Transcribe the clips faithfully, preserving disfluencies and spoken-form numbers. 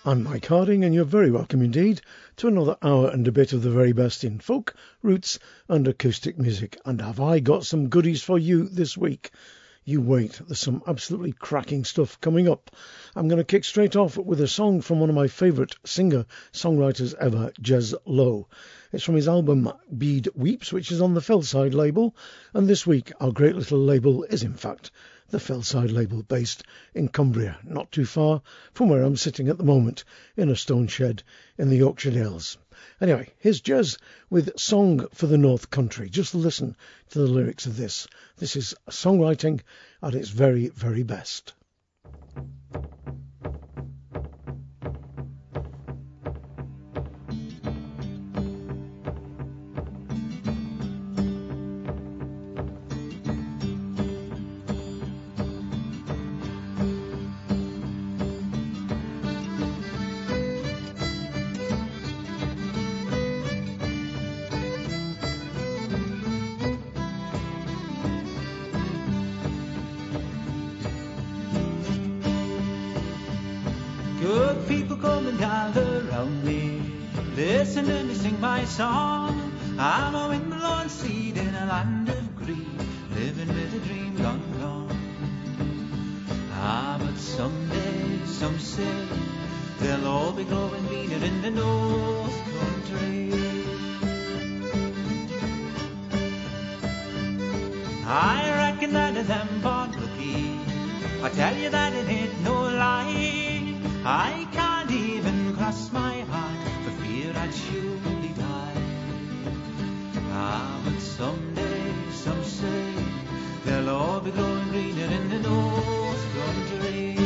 I'm Mike Harding, and you're very welcome indeed to another hour and a bit of the very best in folk, roots and acoustic music. And have I got some goodies for you this week? You wait, there's some absolutely cracking stuff coming up. I'm going to kick straight off with a song from one of my favourite singer-songwriters ever, Jez Lowe. It's from his album Bead Weeps, which is on the Fellside label, and this week our great little label is in fact the Fellside label, based in Cumbria, not too far from where I'm sitting at the moment, in a stone shed in the Yorkshire Dales. Anyway, here's Jez with Song for the North Country. Just listen to the lyrics of this. This is songwriting at its very, very best. Good people come and gather round me, listen to me sing my song. I'm a wind-blown seed in a land of green, living with a dream gone wrong. Ah, but someday, some say, they'll all be growing greener in the North Country. I reckon that of them born lucky, I tell you that it ain't no lie. I can't even cross my heart for fear I'd surely die. Ah, but someday, some say, they'll all be growing greener in the North Country.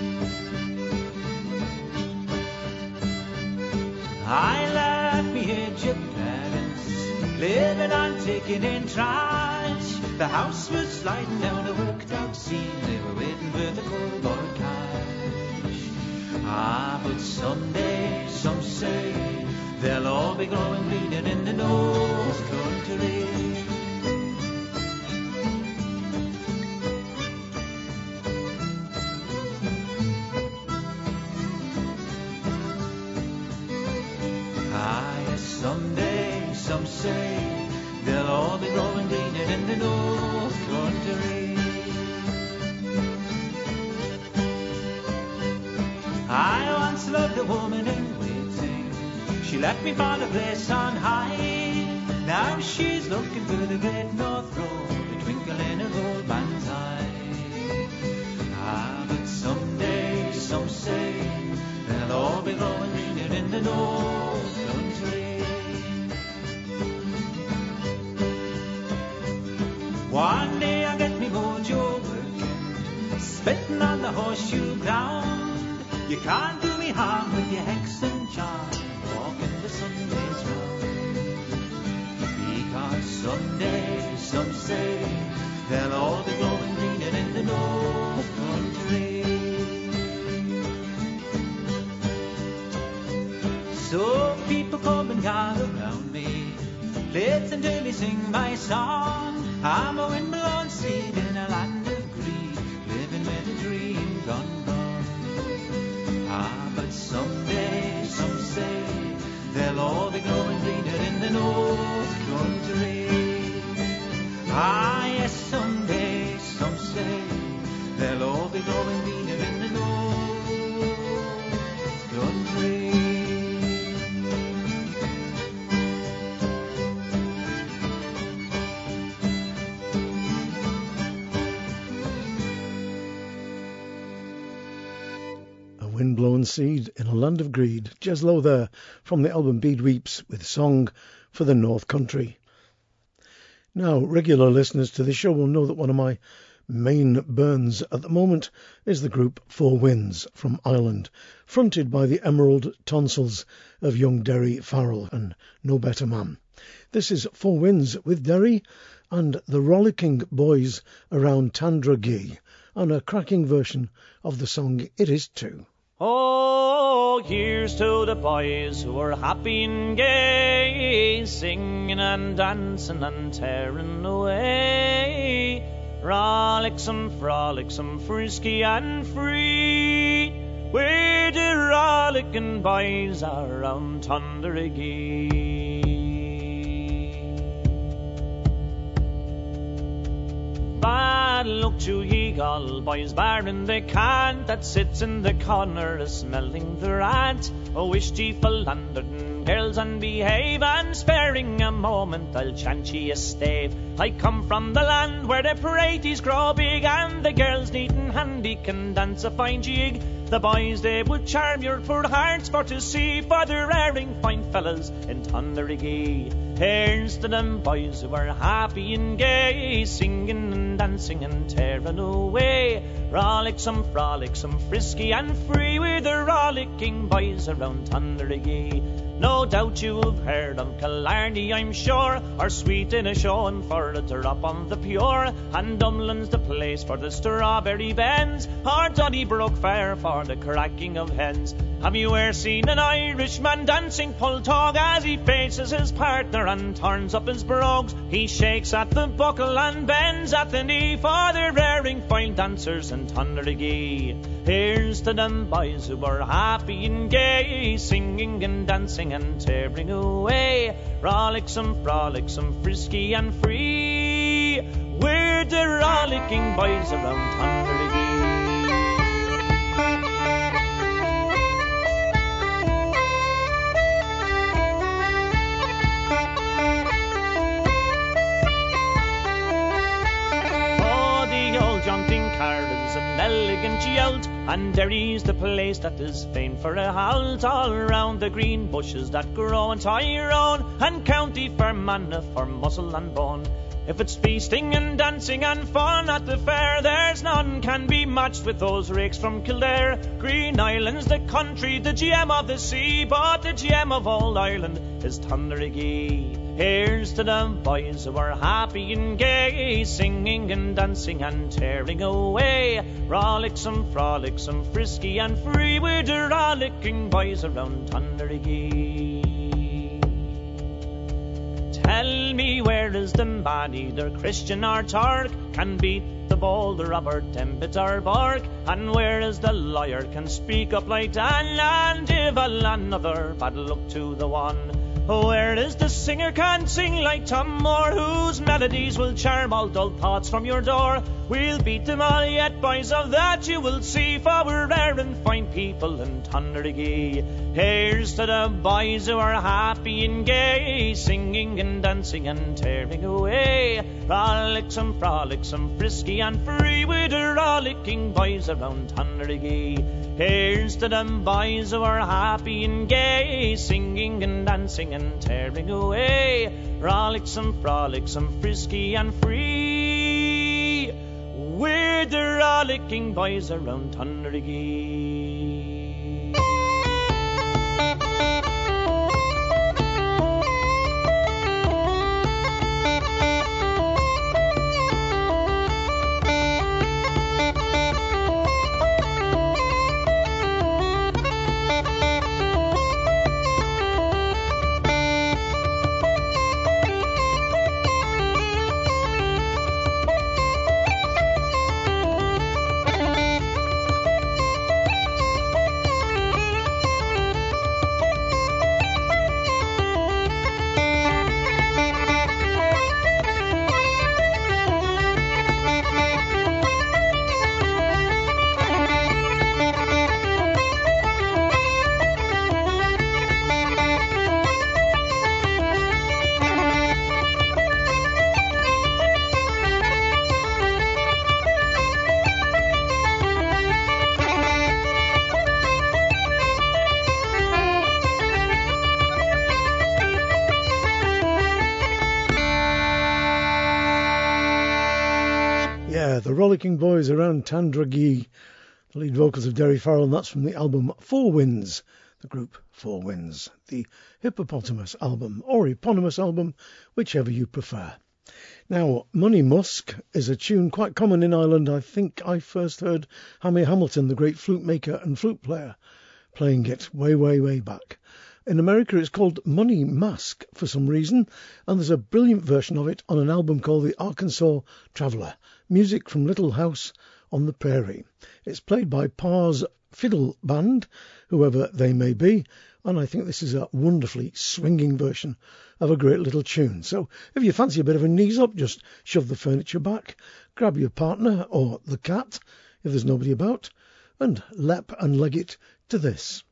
I left me aged parents, living on taking in trash. The house was sliding down a worked out scene, they were waiting for the cardboard cash. Ah, but someday, some say, they'll all be growing greener in the North Country. Ah, yes, someday, some say, they'll all be growing greener in the North Country. I once loved a woman in waiting, she left me for the place on high. Now she's looking for the great North Road, a twinkle in her old man's eye. Ah, but someday, some say, they'll all be growing greener in the North Country. One day I'll get me mojo working, spitting on the horseshoe ground. You can't do me harm with your hex and charm, walking the Sundays round. Because someday, some say, they'll all be growing greener in the North Country. So people come and gather round me, listen to me sing my song. I'm a wind-blown seed in a land of green, living with a dream gone wrong. Ah, but someday, some say, they'll all be growing greener in the North Country. Ah, yes, someday, some say, they'll all be growing greener in the North Country. Wind-blown seed in a land of greed. Jez Lowe there from the album Bead Weeps with Song for the North Country. Now, regular listeners to this show will know that one of my main burns at the moment is the group Four Winds from Ireland, fronted by the Emerald Tonsils of young Derry Farrell, and no better man. This is Four Winds with Derry and the Rollicking Boys around Tandragee, and a cracking version of the song It Is Too. Oh, here's to the boys who are happy and gay, singing and dancing and tearing away. Frolicsome, frolicsome, frisky and free. We're the rollicking boys around Tunderigee. Bad luck to ye all boys, barring the cant that sits in the corner a smelling the rant. Oh, wish ye for London girls and behave, and sparing a moment I'll chant ye a stave. I come from the land where the praties grow big, and the girls neat and handy can dance a fine jig. The boys they would charm your poor hearts for to see, for they're raring fine fellas in Tunderigee. Here's to them boys who are happy and gay, singing and dancing and tearing away. Frolicsome, frolicsome, frisky and free, we're the rollicking boys around Tunderigee. No doubt you've heard of Killarney, I'm sure, or sweet in a showing for a drop on the pure, and Dublin's the place for the strawberry bends, or Donnybrook fair for the cracking of hens. Have you e'er seen an Irishman dancing pull-tog as he faces his partner and turns up his brogues? He shakes at the buckle and bends at the knee, for they're raring fine dancers in Tunderigee. Here's to them boys who are happy and gay, singing and dancing and tearing away. Frolicsome, frolicsome, frisky and free, we're the rollicking boys around Tunderigee. Jumping car is an elegant yout, and Derry's the place that is famed for a halt. All round the green bushes that grow in Tyrone, and County Fermanagh for muscle and bone. If it's feasting and dancing and fun at the fair, there's none can be matched with those rakes from Kildare. Green Island's the country, the gem of the sea, but the gem of all Ireland is Tunderigee. Here's to them boys who are happy and gay, singing and dancing and tearing away. Frolicsome, frolicsome, frisky and free, we're the rollicking boys around Tunderigee. Tell me, where is the man, either Christian or Turk, can beat the bold Robert Dembit or Burke? And where is the lawyer can speak up like Dan and give another bad look to the one? Where is the singer can sing like Tom Moore, whose melodies will charm all dull thoughts from your door? We'll beat them all yet, boys, of that you will see, for we're rare and fine people in Tunderigee. Here's to the boys who are happy and gay, singing and dancing and tearing away. Frolicsome, frolicsome, frisky and free, we're the rollicking boys around Tunderigee. Here's to them boys who are happy and gay, singing and dancing and tearing away. Frolicsome, frolicsome, frisky and free, we're the rollicking boys around Tunderigee. The Rollicking Boys around Tunderigee, the lead vocals of Derry Farrell, and that's from the album Four Winds, the group Four Winds, the Hippopotamus album, or eponymous album, whichever you prefer. Now, Money Musk is a tune quite common in Ireland. I think I first heard Hammy Hamilton, the great flute maker and flute player, playing it way, way, way back. In America it's called Money Mask for some reason, and there's a brilliant version of it on an album called The Arkansas Traveller, music from Little House on the Prairie. It's played by Pars Fiddle Band, whoever they may be, and I think this is a wonderfully swinging version of a great little tune. So if you fancy a bit of a knees up, just shove the furniture back, grab your partner or the cat if there's nobody about, and lap and leg it to this.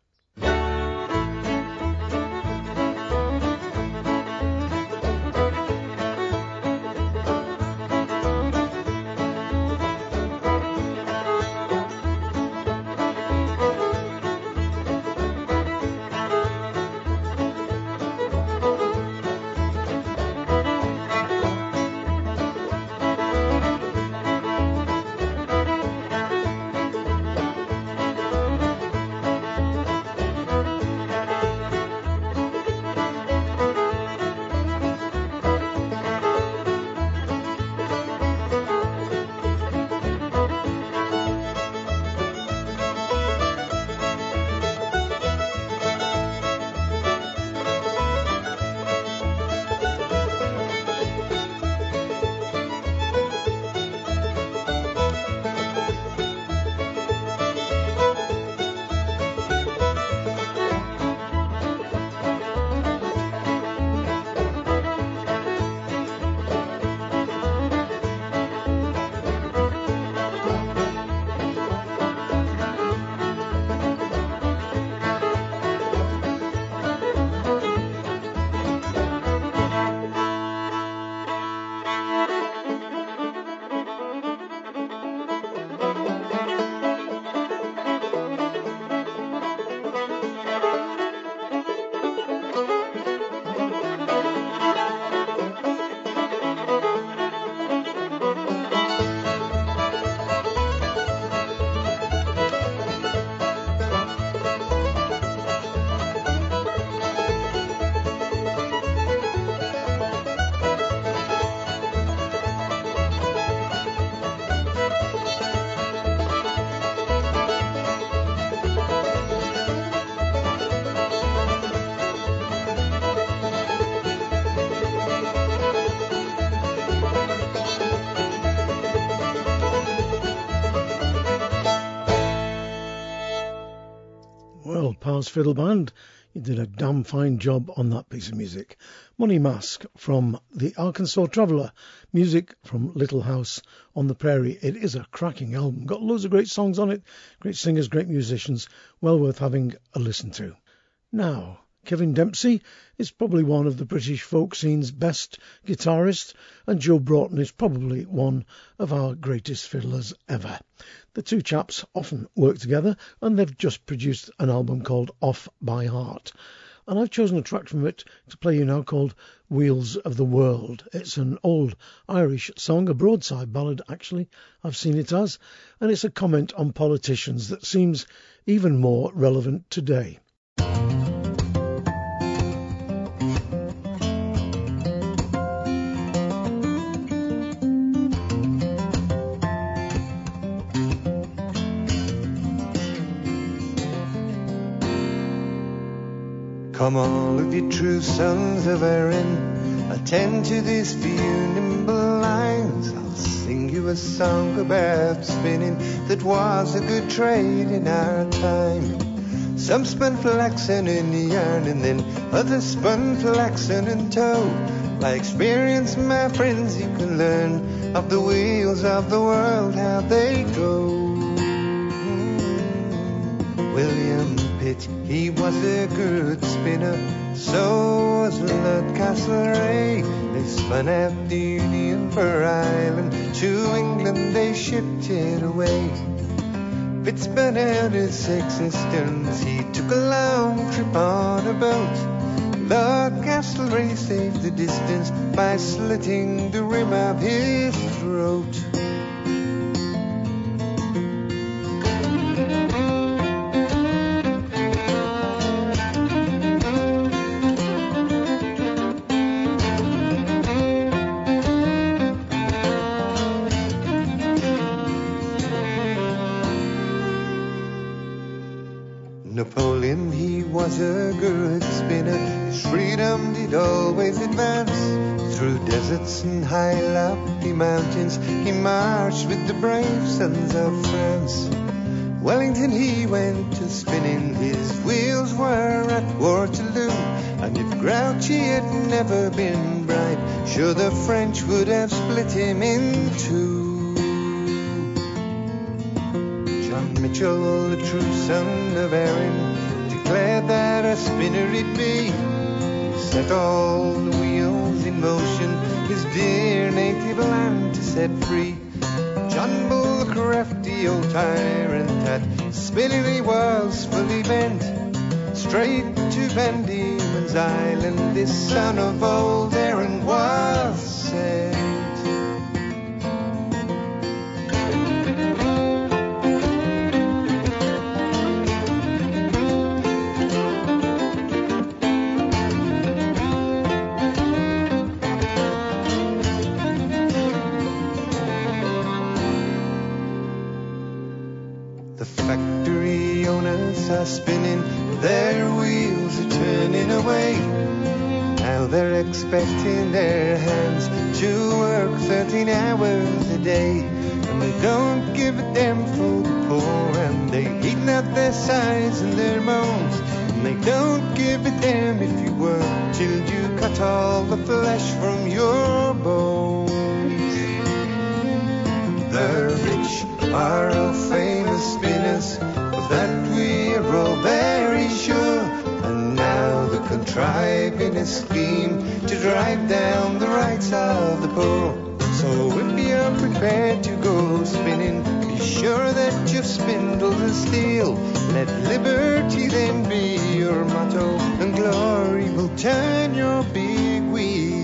Well, Pa's Fiddle Band, you did a damn fine job on that piece of music. Money Mask from the Arkansas Traveller, music from Little House on the Prairie. It is a cracking album, got loads of great songs on it, great singers, great musicians, well worth having a listen to. Now, Kevin Dempsey is probably one of the British folk scene's best guitarists, and Joe Broughton is probably one of our greatest fiddlers ever. The two chaps often work together, and they've just produced an album called Off by Heart. And I've chosen a track from it to play you now called Wheels of the World. It's an old Irish song, a broadside ballad actually, I've seen it as, and it's a comment on politicians that seems even more relevant today. Come all of you true sons of Erin, attend to these few nimble lines. I'll sing you a song about spinning that was a good trade in our time. Some spun flaxen in yarn and then others spun flaxen in tow. By experience, my friends, you can learn of the wheels of the world, how they go. Mm. William Pitt, he was a good spinner, so was Lord Castlereagh. They spun out the Union for Ireland, to England they shipped it away. Pitt spun out his six cisterns, he took a long trip on a boat. Lord Castlereagh saved the distance by slitting the rim of his throat. Napoleon, he was a good spinner. His freedom did always advance. Through deserts and high lofty mountains, he marched with the brave sons of France. Wellington he went to spinning, his wheels were at Waterloo, and if Grouchy had never been bribed, sure the French would have split him in two. John Mitchell, the true son of Erin, declared that a spinner he'd be. He set all the wheels in motion, his dear native land to set free. John Bull, the crafty old tyrant, at spinning he was fully bent. Straight to Van Diemen's Island, this son of old Erin was sent. The factory owners are spinning, their wheels are turning away. Now they're expecting their hands to work thirteen hours a day, and they don't give a damn for the poor, and they eating out their sighs and their moans, and they don't give a damn if you work till you cut all the flesh from your bones. The rich are all famous spinners, of that we're all very sure, and now they're contriving a scheme to drive down the rights of the poor. So if you're prepared to go spinning, be sure that you've spindles of steel. Let liberty then be your motto, and glory will turn your big wheel.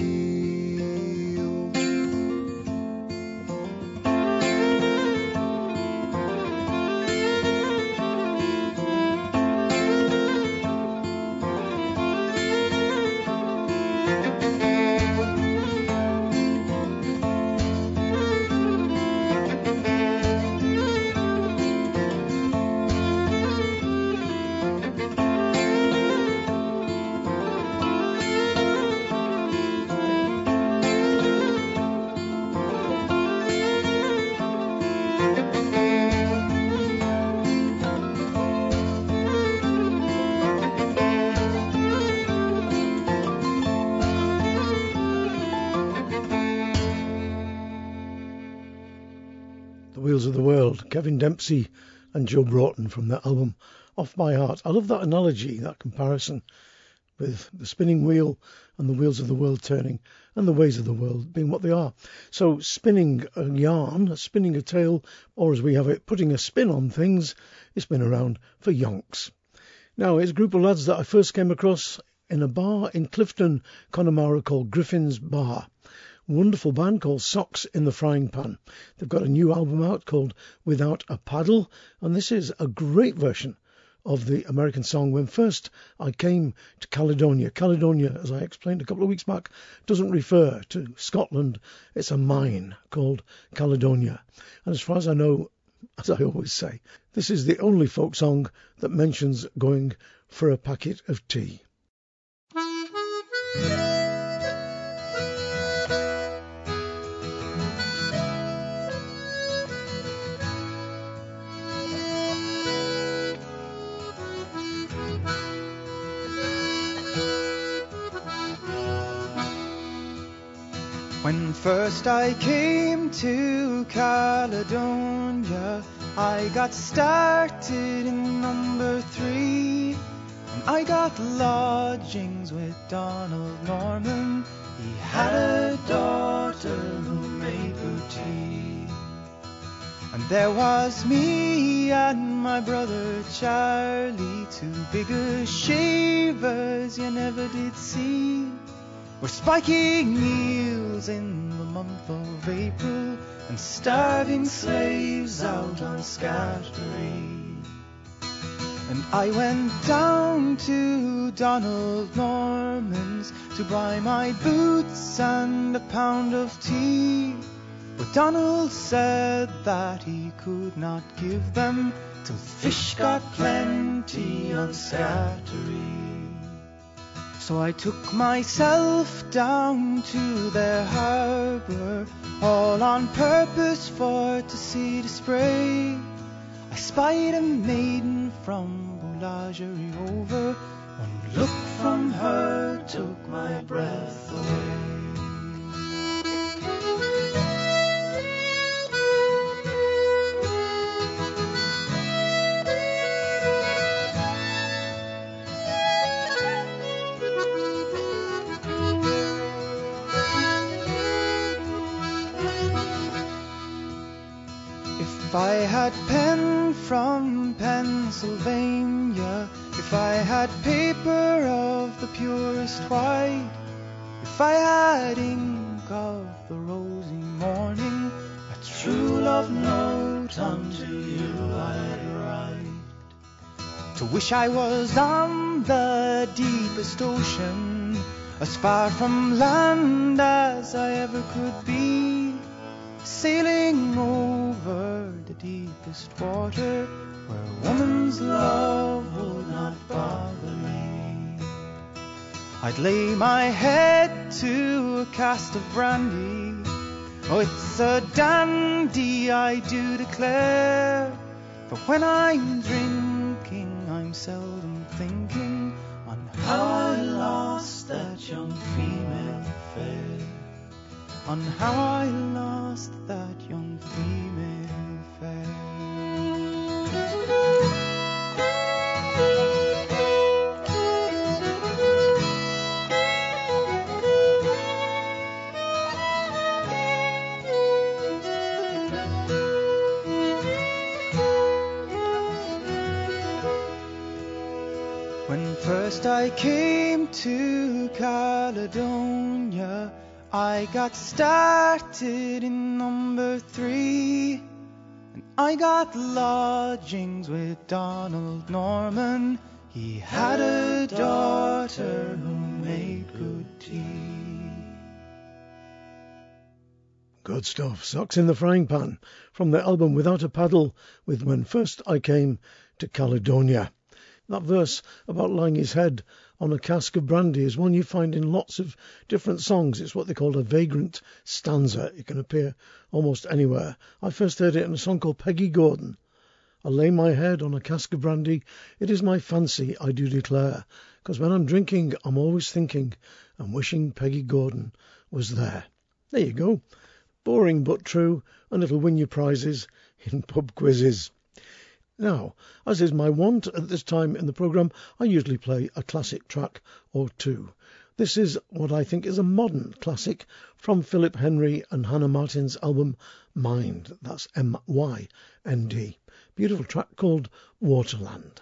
Wheels of the World, Kevin Dempsey and Joe Broughton from their album Off My Heart. I love that analogy, that comparison with the spinning wheel and the wheels of the world turning and the ways of the world being what they are. So spinning a yarn, spinning a tale, or as we have it, putting a spin on things, it's been around for yonks. Now, it's a group of lads that I first came across in a bar in Clifton, Connemara called Griffin's Bar. Wonderful band called Socks in the Frying Pan. They've got a new album out called Without a Paddle, and this is a great version of the American song When First I Came to Caledonia. Caledonia, as I explained a couple of weeks back, doesn't refer to Scotland. It's a mine called Caledonia. And as far as I know, as I always say, this is the only folk song that mentions going for a packet of tea. When first I came to Caledonia, I got started in number three, and I got lodgings with Donald Norman. He had a daughter who made booty, and there was me and my brother Charlie, two bigger shavers you never did see. We're spiking eels in the month of April and starving slaves out on Scattery. And I went down to Donald Norman's to buy my boots and a pound of tea. But Donald said that he could not give them till fish got plenty on Scattery. So I took myself down to their harbour, all on purpose for to see the spray. I spied a maiden from Boulangerie over. One look from her took my breath away. If I had pen from Pennsylvania, if I had paper of the purest white, if I had ink of the rosy morning, a true love note unto you I'd write. To wish I was on the deepest ocean, as far from land as I ever could be, sailing over the deepest water, where woman's love would not bother me. I'd lay my head to a cask of brandy. Oh, it's a dandy, I do declare. For when I'm drinking, I'm seldom thinking on how I lost that young female fair. On how I lost that young female fair. When first I came to Caledonia, I got started in number three, and I got lodgings with Donald Norman. He had a daughter who made good tea. Good stuff. Socks in the Frying Pan from the album Without a Paddle with When First I Came to Caledonia. That verse about lying his head on a cask of brandy is one you find in lots of different songs. It's what they call a vagrant stanza. It can appear almost anywhere. I first heard it in a song called Peggy Gordon. I lay my head on a cask of brandy. It is my fancy, I do declare. 'Cause when I'm drinking, I'm always thinking and wishing Peggy Gordon was there. There you go. Boring but true, and it'll win you prizes in pub quizzes. Now, as is my wont at this time in the programme, I usually play a classic track or two. This is what I think is a modern classic from Philip Henry and Hannah Martin's album Mind. That's M Y N D. Beautiful track called Waterland.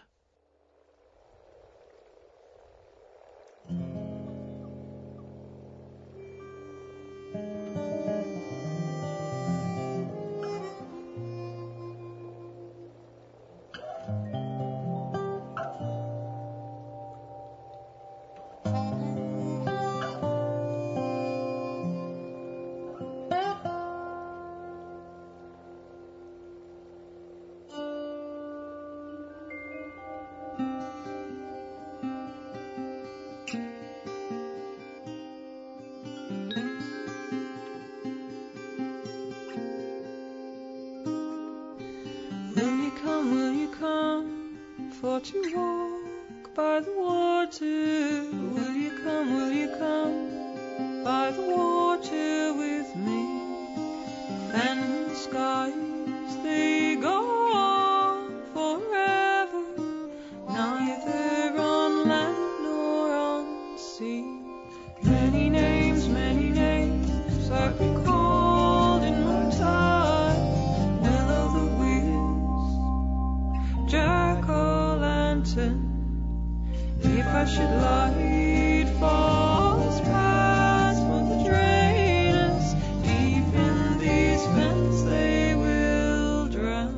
To walk by the water, will you come, will you come by the water with me? And the skies, they go on forever, neither on land nor on sea. Many names, many names I've been called in my time. Will-o'-the-wisp, jack-o'-lantern, if I should light falls past for the drainers, deep in these vents they will drown.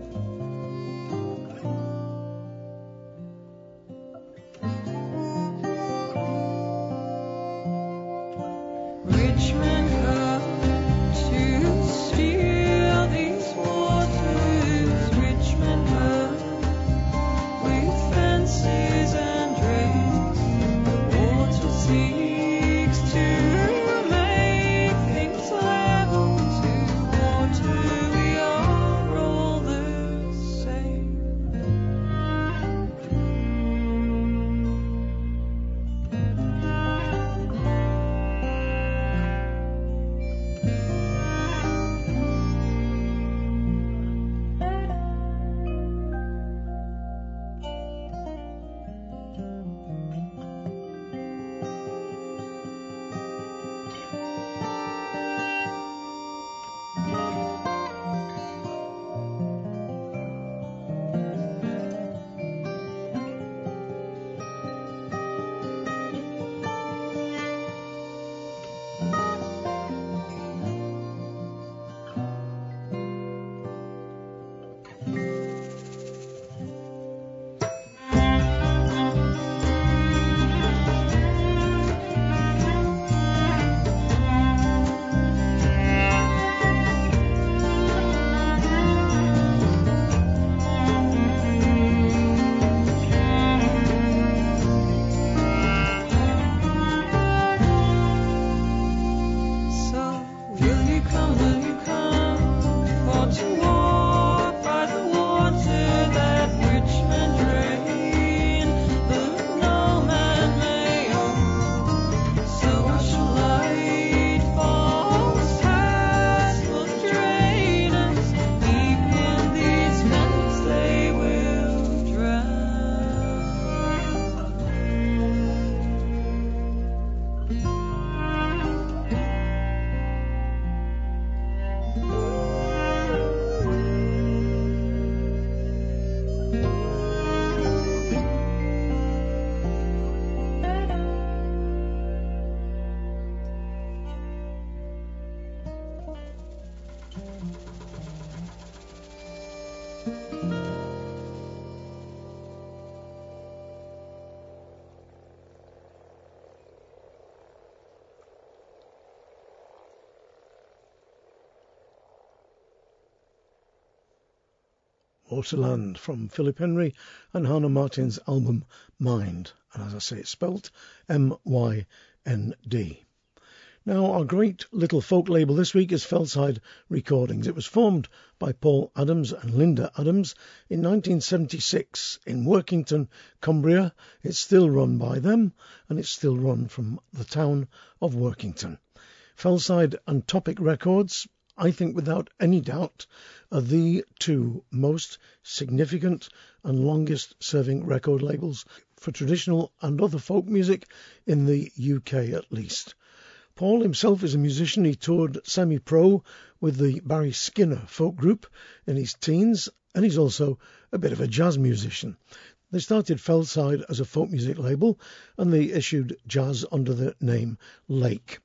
Rich men come to steal these waters, rich men come with fences and drains. Waterland from Philip Henry and Hannah Martin's album Mind, and as I say, it's spelt M Y N D. Now, our great little folk label this week is Fellside Recordings. It was formed by Paul Adams and Linda Adams in nineteen seventy-six in Workington, Cumbria. It's still run by them, and it's still run from the town of Workington. Fellside and Topic Records, I think without any doubt, are the two most significant and longest serving record labels for traditional and other folk music in the U K at least. Paul himself is a musician. He toured semi-pro with the Barry Skinner folk group in his teens, and he's also a bit of a jazz musician. They started Fellside as a folk music label, and they issued jazz under the name Lake.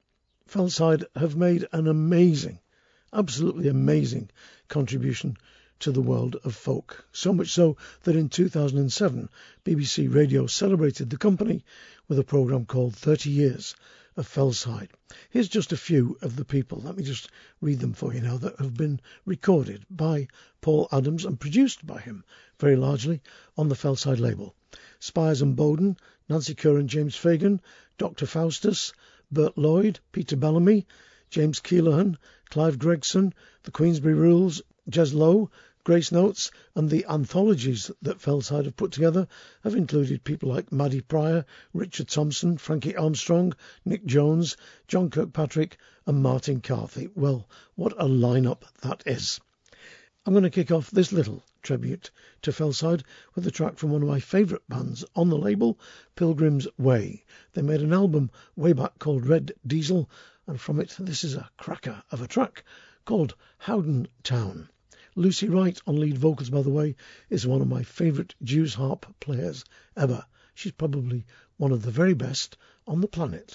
Fellside have made an amazing, absolutely amazing contribution to the world of folk. So much so that in two thousand seven, B B C Radio celebrated the company with a programme called thirty years of Fellside. Here's just a few of the people, let me just read them for you now, that have been recorded by Paul Adams and produced by him very largely on the Fellside label. Spires and Bowden, Nancy Kerr and James Fagan, Doctor Faustus, Bert Lloyd, Peter Bellamy, James Keelahan, Clive Gregson, the Queensberry Rules, Jez Lowe, Grace Notes, and the anthologies that Fellside have put together have included people like Maddie Pryor, Richard Thompson, Frankie Armstrong, Nick Jones, John Kirkpatrick and Martin Carthy. Well, what a lineup that is. I'm going to kick off this little tribute to Fellside with a track from one of my favourite bands on the label, Pilgrim's Way. They made an album way back called Red Diesel, and from it this is a cracker of a track called Howden Town. Lucy Wright on lead vocals, by the way, is one of my favourite Jews harp players ever. She's probably one of the very best on the planet.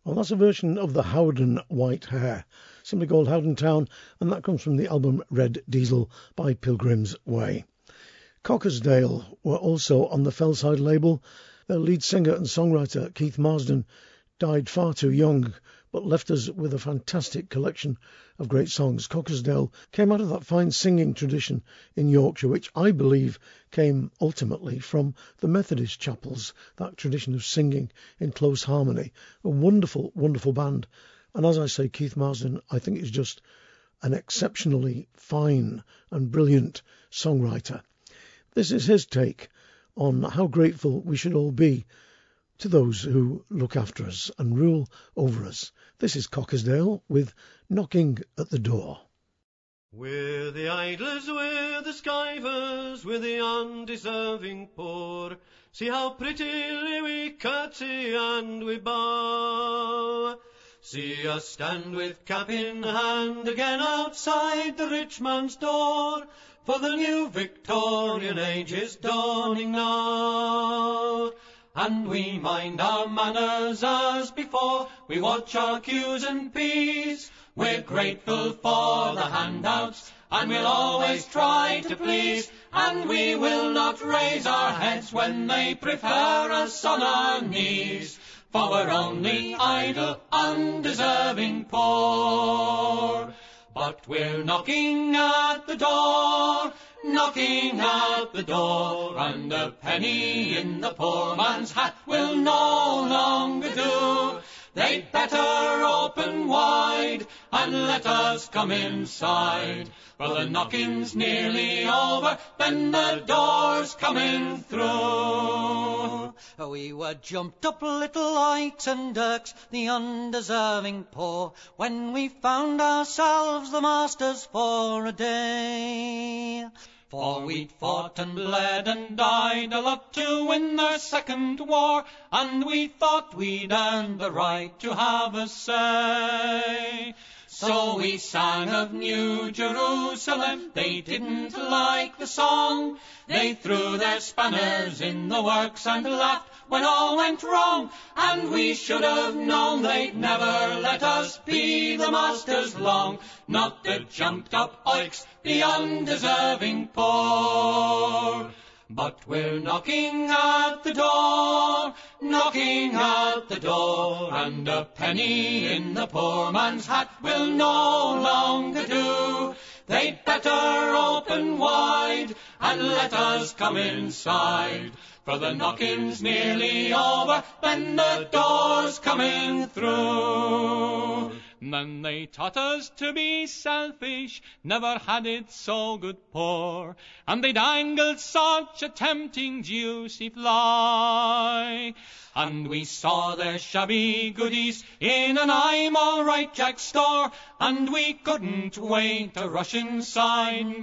Well, that's a version of the Howden White Hare, simply called Howden Town, and that comes from the album Red Diesel by Pilgrim's Way. Cockersdale were also on the Fellside label. Their lead singer and songwriter, Keith Marsden, died far too young, but left us with a fantastic collection of great songs. Cockersdale came out of that fine singing tradition in Yorkshire, which I believe came ultimately from the Methodist chapels, that tradition of singing in close harmony. A wonderful, wonderful band. And as I say, Keith Marsden, I think, is just an exceptionally fine and brilliant songwriter. This is his take on how grateful we should all be to those who look after us and rule over us. This is Cockersdale with Knocking at the Door. We're the idlers, we're the skivers, we're the undeserving poor. See how prettily we curtsy and we bow. See us stand with cap in hand again outside the rich man's door, for the new Victorian age is dawning now. And we mind our manners as before, we watch our Q's and P's. We're grateful for the handouts, and we'll always try to please. And we will not raise our heads when they prefer us on our knees, for we're only idle, undeserving poor. But we're knocking at the door, knocking at the door, and a penny in the poor man's hat will no longer do. They'd better open wide and let us come inside, for the knocking's nearly over, then the door's coming through. We were jumped up little Ikes and Dirks, the undeserving poor, when we found ourselves the masters for a day. For we'd fought and bled and died a lot to win their second war, and we thought we'd earned the right to have a say. So we sang of New Jerusalem, they didn't like the song. They threw their spanners in the works and laughed when all went wrong. And we should have known they'd never let us be the masters long, not the jumped-up oiks, the undeserving poor. But we're knocking at the door, knocking at the door, and a penny in the poor man's hat will no longer do. They'd better open wide and let us come inside, for the knocking's nearly over, then the door's coming through. Then they taught us to be selfish, never had it so good poor, and they dangled such a tempting juicy fly. And we saw their shabby goodies in an I'm all right Jack store, and we couldn't wait to rush inside and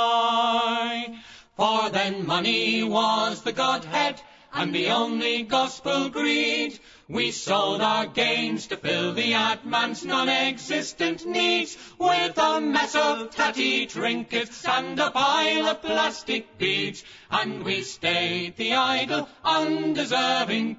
buy. For then money was the Godhead, and the only gospel greed. We sold our gains to fill the Atman's non-existent needs, with a mess of tatty trinkets and a pile of plastic beads. And we stayed the idle, undeserving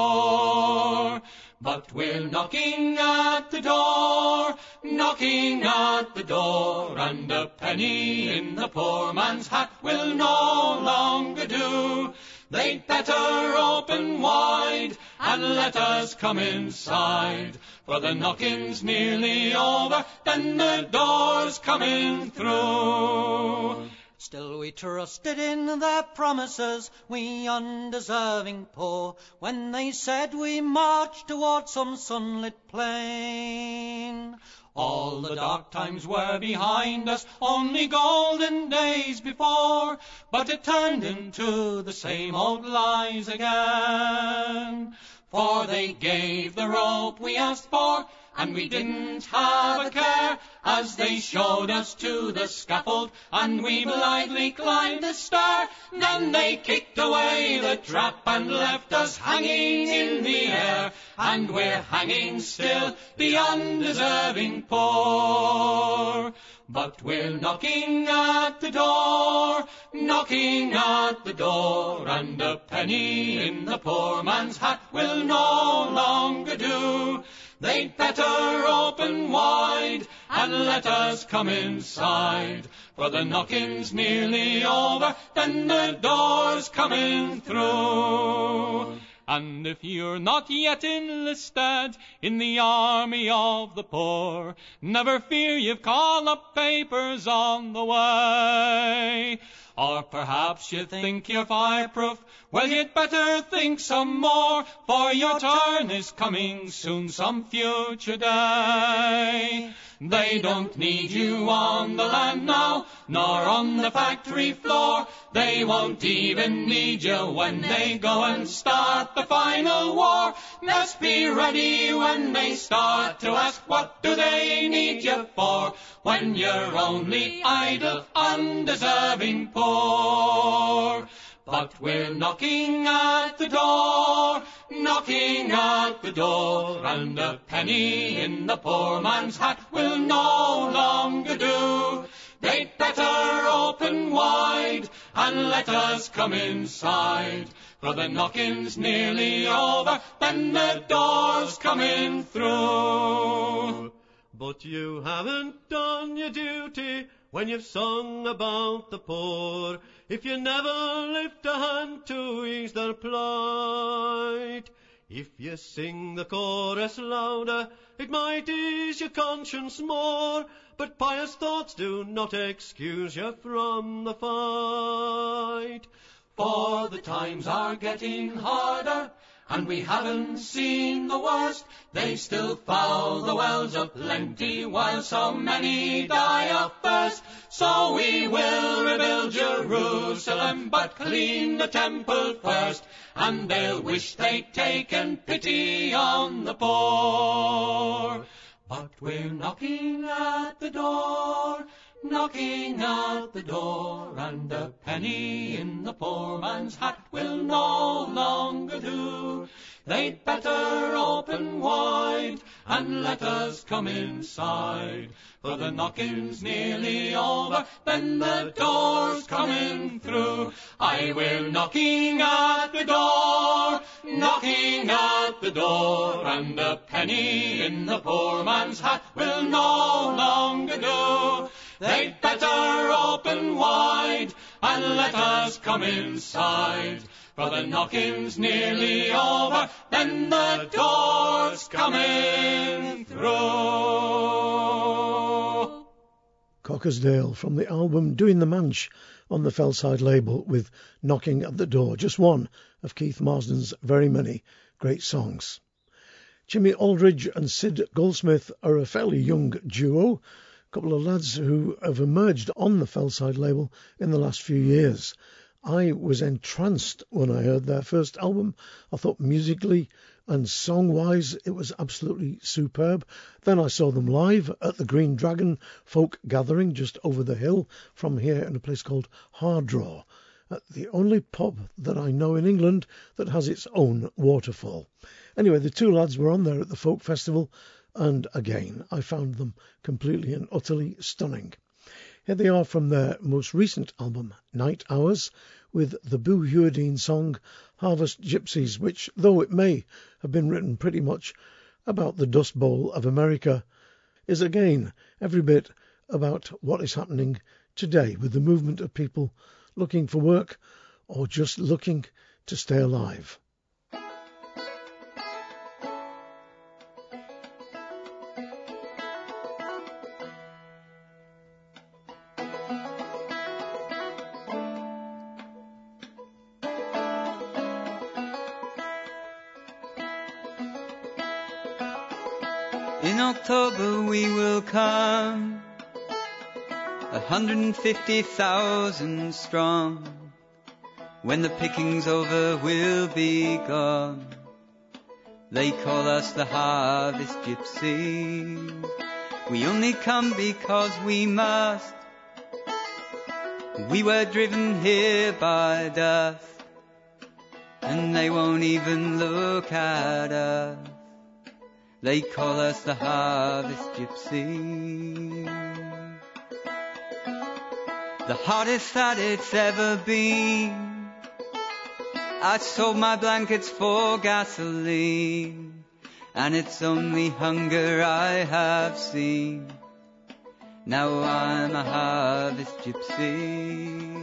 poor. But we're knocking at the door, knocking at the door, and a penny in the poor man's hat will no longer do. They'd better open wide and let us come inside, for the knocking's nearly over, then the door's coming through. Still we trusted in their promises, we undeserving poor, when they said we marched towards some sunlit plain. All the dark times were behind us, only golden days before, but it turned into the same old lies again. For they gave the rope we asked for, and we didn't have a care, as they showed us to the scaffold, and we blithely climbed the stair. Then they kicked away the trap and left us hanging in the air, and we're hanging still, the undeserving poor. But we're knocking at the door, knocking at the door, and a penny in the poor man's hat will no longer do. They'd better open wide and let us come inside, for the knocking's nearly over, then the door's coming through. And if you're not yet enlisted in the army of the poor, never fear, you've call-up papers on the way. Or perhaps you think you're fireproof, well, you'd better think some more, for your turn is coming soon some future day. They don't need you on the land now, nor on the factory floor. They won't even need you when they go and start the final war. Best be ready when they start to ask, what do they need you for, when you're only idle, undeserving poor. But we're knocking at the door, knocking at the door, and a penny in the poor man's hat will no longer do. They'd better open wide and let us come inside, for the knocking's nearly over, then the door's coming through. But you haven't done your duty when you've sung about the poor, if you never lift a hand to ease their plight. If you sing the chorus louder, it might ease your conscience more, but pious thoughts do not excuse you from the fight. For the times are getting harder, and we haven't seen the worst. They still foul the wells of plenty, while so many die of thirst. So we will rebuild Jerusalem, but clean the temple first, and they'll wish they'd taken pity on the poor. But we're knocking at the door, knocking at the door, and a penny in the poor man's hat will no longer do. They'd better open wide and let us come inside, for the knocking's nearly over, then the door's coming through. Aye, we're knocking at the door, knocking at the door, and a penny in the poor man's hat will no longer do. They'd better open wide and let us come inside, for the knocking's nearly over, then the door's coming through. Cockersdale from the album Doing the Manch on the Fellside label with Knocking at the Door, just one of Keith Marsden's very many great songs. Jimmy Aldridge and Sid Goldsmith are a fairly young duo, a couple of lads who have emerged on the Fellside label in the last few years. I was entranced when I heard their first album. I thought musically and song-wise it was absolutely superb. Then I saw them live at the Green Dragon Folk Gathering just over the hill from here in a place called Hardraw, at the only pub that I know in England that has its own waterfall. Anyway, the two lads were on there at the Folk Festival, and again I found them completely and utterly stunning. Here they are from their most recent album, Night Hours, with the Boo Hewerdine song Harvest Gypsies, which, though it may have been written pretty much about the Dust Bowl of America, is again every bit about what is happening today with the movement of people looking for work or just looking to stay alive. In October we will come, a hundred and fifty thousand strong. When the picking's over we'll be gone. They call us the Harvest Gypsies. We only come because we must. We were driven here by death, and they won't even look at us. They call us the Harvest Gypsies. the hottest that it's ever been. I sold my blankets for gasoline, and it's only hunger I have seen. Now I'm a harvest gypsy.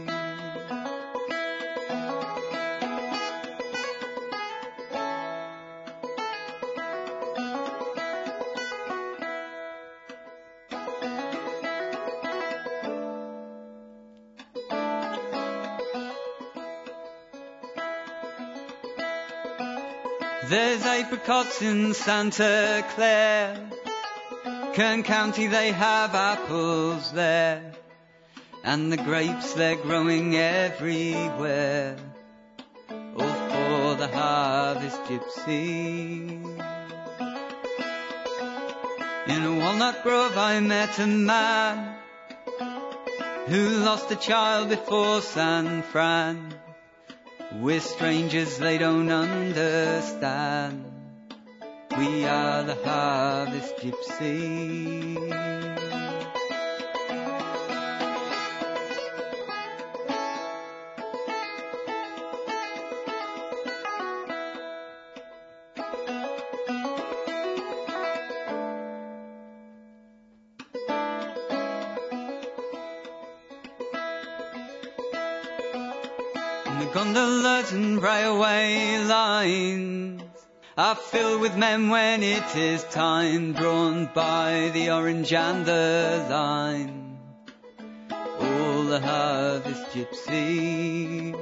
There's apricots in Santa Clare, Kern County they have apples there, and the grapes they're growing everywhere, all for the harvest gypsy. In a walnut grove I met a man who lost a child before San Fran. We're strangers they don't understand. We are the harvest gypsy. Gondolas and railway lines are filled with men when it is time, drawn by the orange and the lime, all the harvest gypsies.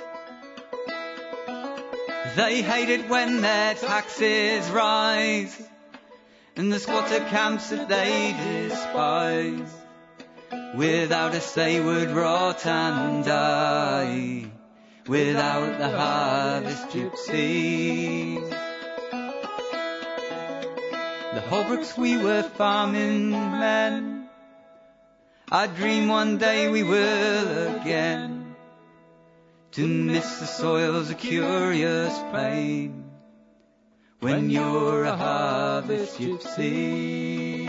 They hate it when their taxes rise, and the squatter camps that they despise. Without us they would rot and die, without the harvest gypsies. The Holbrooks we were farming men, I dream one day we will again. To miss the soil's a curious pain, when you're a harvest gypsy.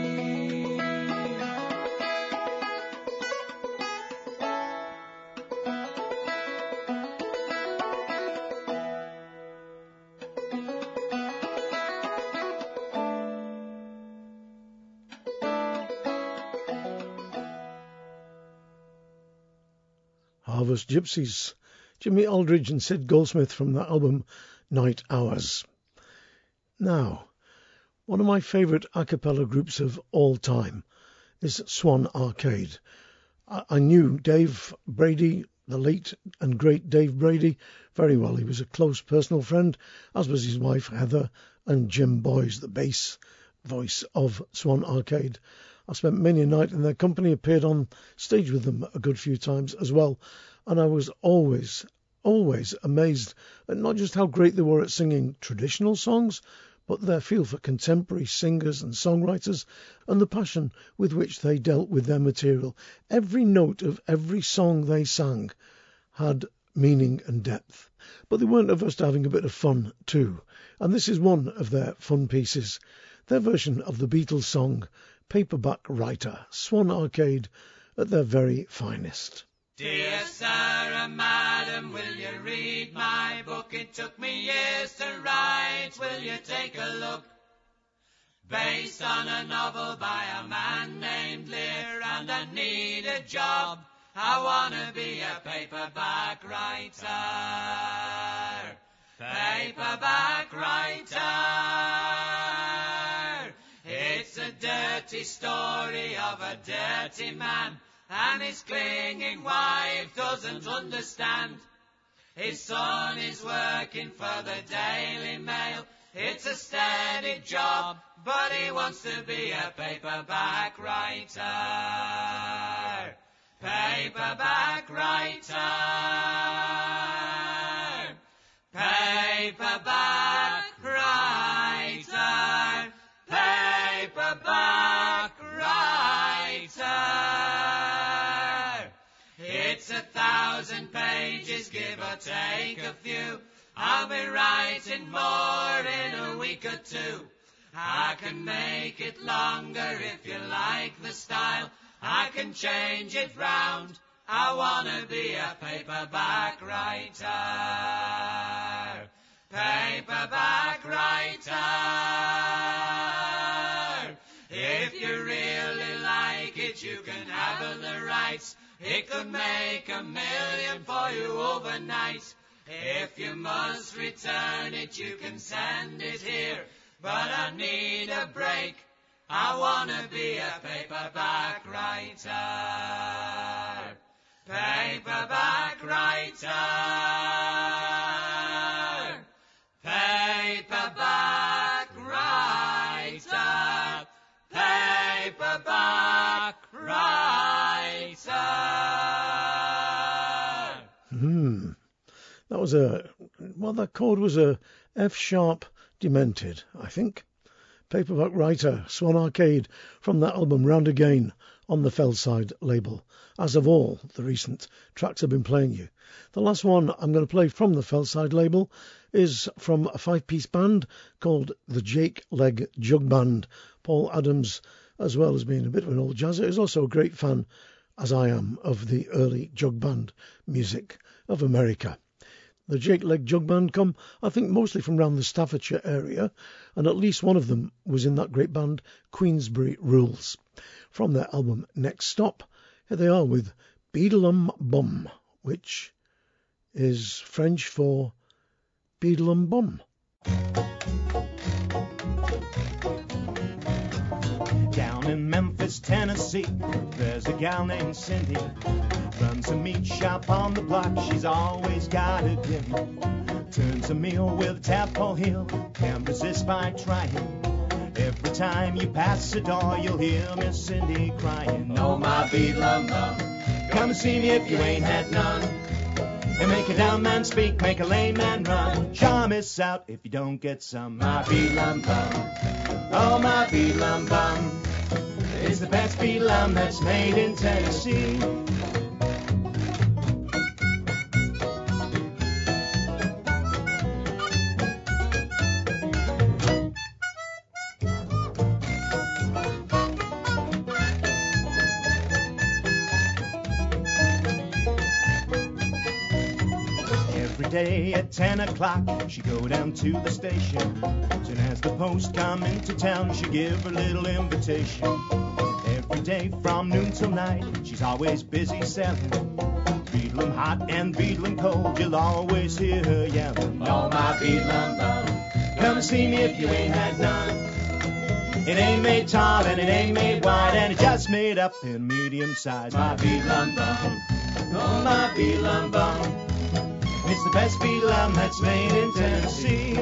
Harvest Gypsies, Jimmy Aldridge and Sid Goldsmith from the album Night Hours. Now, one of my favourite a cappella groups of all time is Swan Arcade. I, I knew Dave Brady, the late and great Dave Brady, very well. He was a close personal friend, as was his wife Heather, and Jim Boys, the bass voice of Swan Arcade. I spent many a night in their company, appeared on stage with them a good few times as well, and I was always, always amazed at not just how great they were at singing traditional songs, but their feel for contemporary singers and songwriters and the passion with which they dealt with their material. Every note of every song they sang had meaning and depth, but they weren't averse to having a bit of fun too, and this is one of their fun pieces, their version of the Beatles song Paperback Writer, Swan Arcade at their very finest. Dear sir and madam, will you read my book? It took me years to write, will you take a look? Based on a novel by a man named Lear, and I need a job, I wanna be a paperback writer. Paperback writer. It's a dirty story of a dirty man, and his clinging wife doesn't understand. His son is working for the Daily Mail. It's a steady job, but he wants to be a paperback writer. Paperback writer. Paperback writer. Paperback writer. It's a thousand pages, give or take a few. I'll be writing more in a week or two. I can make it longer if you like the style. I can change it round. I wanna be a paperback writer. Paperback writer. If you really like it, you can have the rights. It could make a million for you overnight. If you must return it, you can send it here. But I need a break. I wanna be a paperback writer. Paperback writer. Paperback writer. Paperback writer. Hmm. That was a, well, that chord was a F sharp demented, I think. Paperback writer, Swan Arcade, from that album Round Again on the Fellside label, as of all the recent tracks I've been playing you. The last one I'm going to play from the Fellside label is from a five-piece band called the Jake Leg Jug Band. Paul Adams, as well as being a bit of an old jazzer, is also a great fan, as I am, of the early jug band music of America. The Jake Leg Jug Band come, I think, mostly from around the Staffordshire area, and at least one of them was in that great band, Queensbury Rules. From their album Next Stop, here they are with Beadlum Bum, which is French for Beadlum Bum. Down in Memphis, Tennessee, there's a gal named Cindy. Runs a meat shop on the block, she's always got a gimme. Turns a meal with a tadpole heel, can't resist by trying. Every time you pass the door, you'll hear Miss Cindy crying. Oh, my beadlum bum, come and see me if you ain't had none. And make a dumb man speak, make a lame man run. Sure miss out if you don't get some. My beadlum bum, oh, my beadlum bum, it's the best beadlum that's made in Tennessee. Day at ten o'clock, she go down to the station. Soon as the post come into town, she give her little invitation. Every day from noon till night, she's always busy selling. Beadlum hot and beadlum cold, you'll always hear her yelling. Oh, my beadlum bum, come and see me if you ain't had none. It ain't made tall and it ain't made wide, and it just made up in medium size. My beadlum bum, oh, my beadlum bum, it's the best beadlum that's made in Tennessee.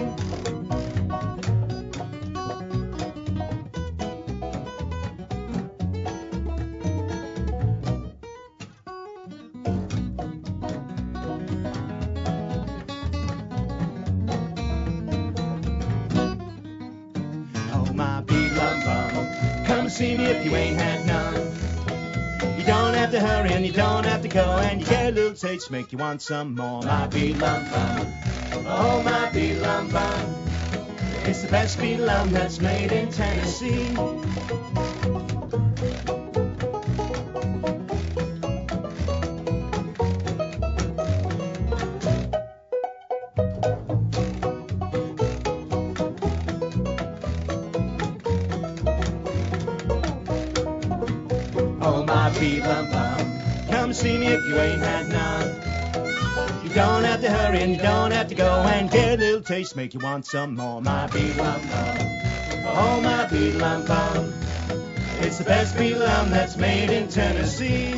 Oh, my beadlum bum, come see me if you ain't had none. You don't have to hurry and you don't have to go, and you get a little taste, make you want some more. My beadlum bum, oh, my beadlum bum, it's the best beadlum that's made in Tennessee. Beadlum bum, come see me if you ain't had none. You don't have to hurry and you don't have to go, and get a little taste, make you want some more. My beadlum bum, oh, my beadlum bum, it's the best beadlum that's made in Tennessee.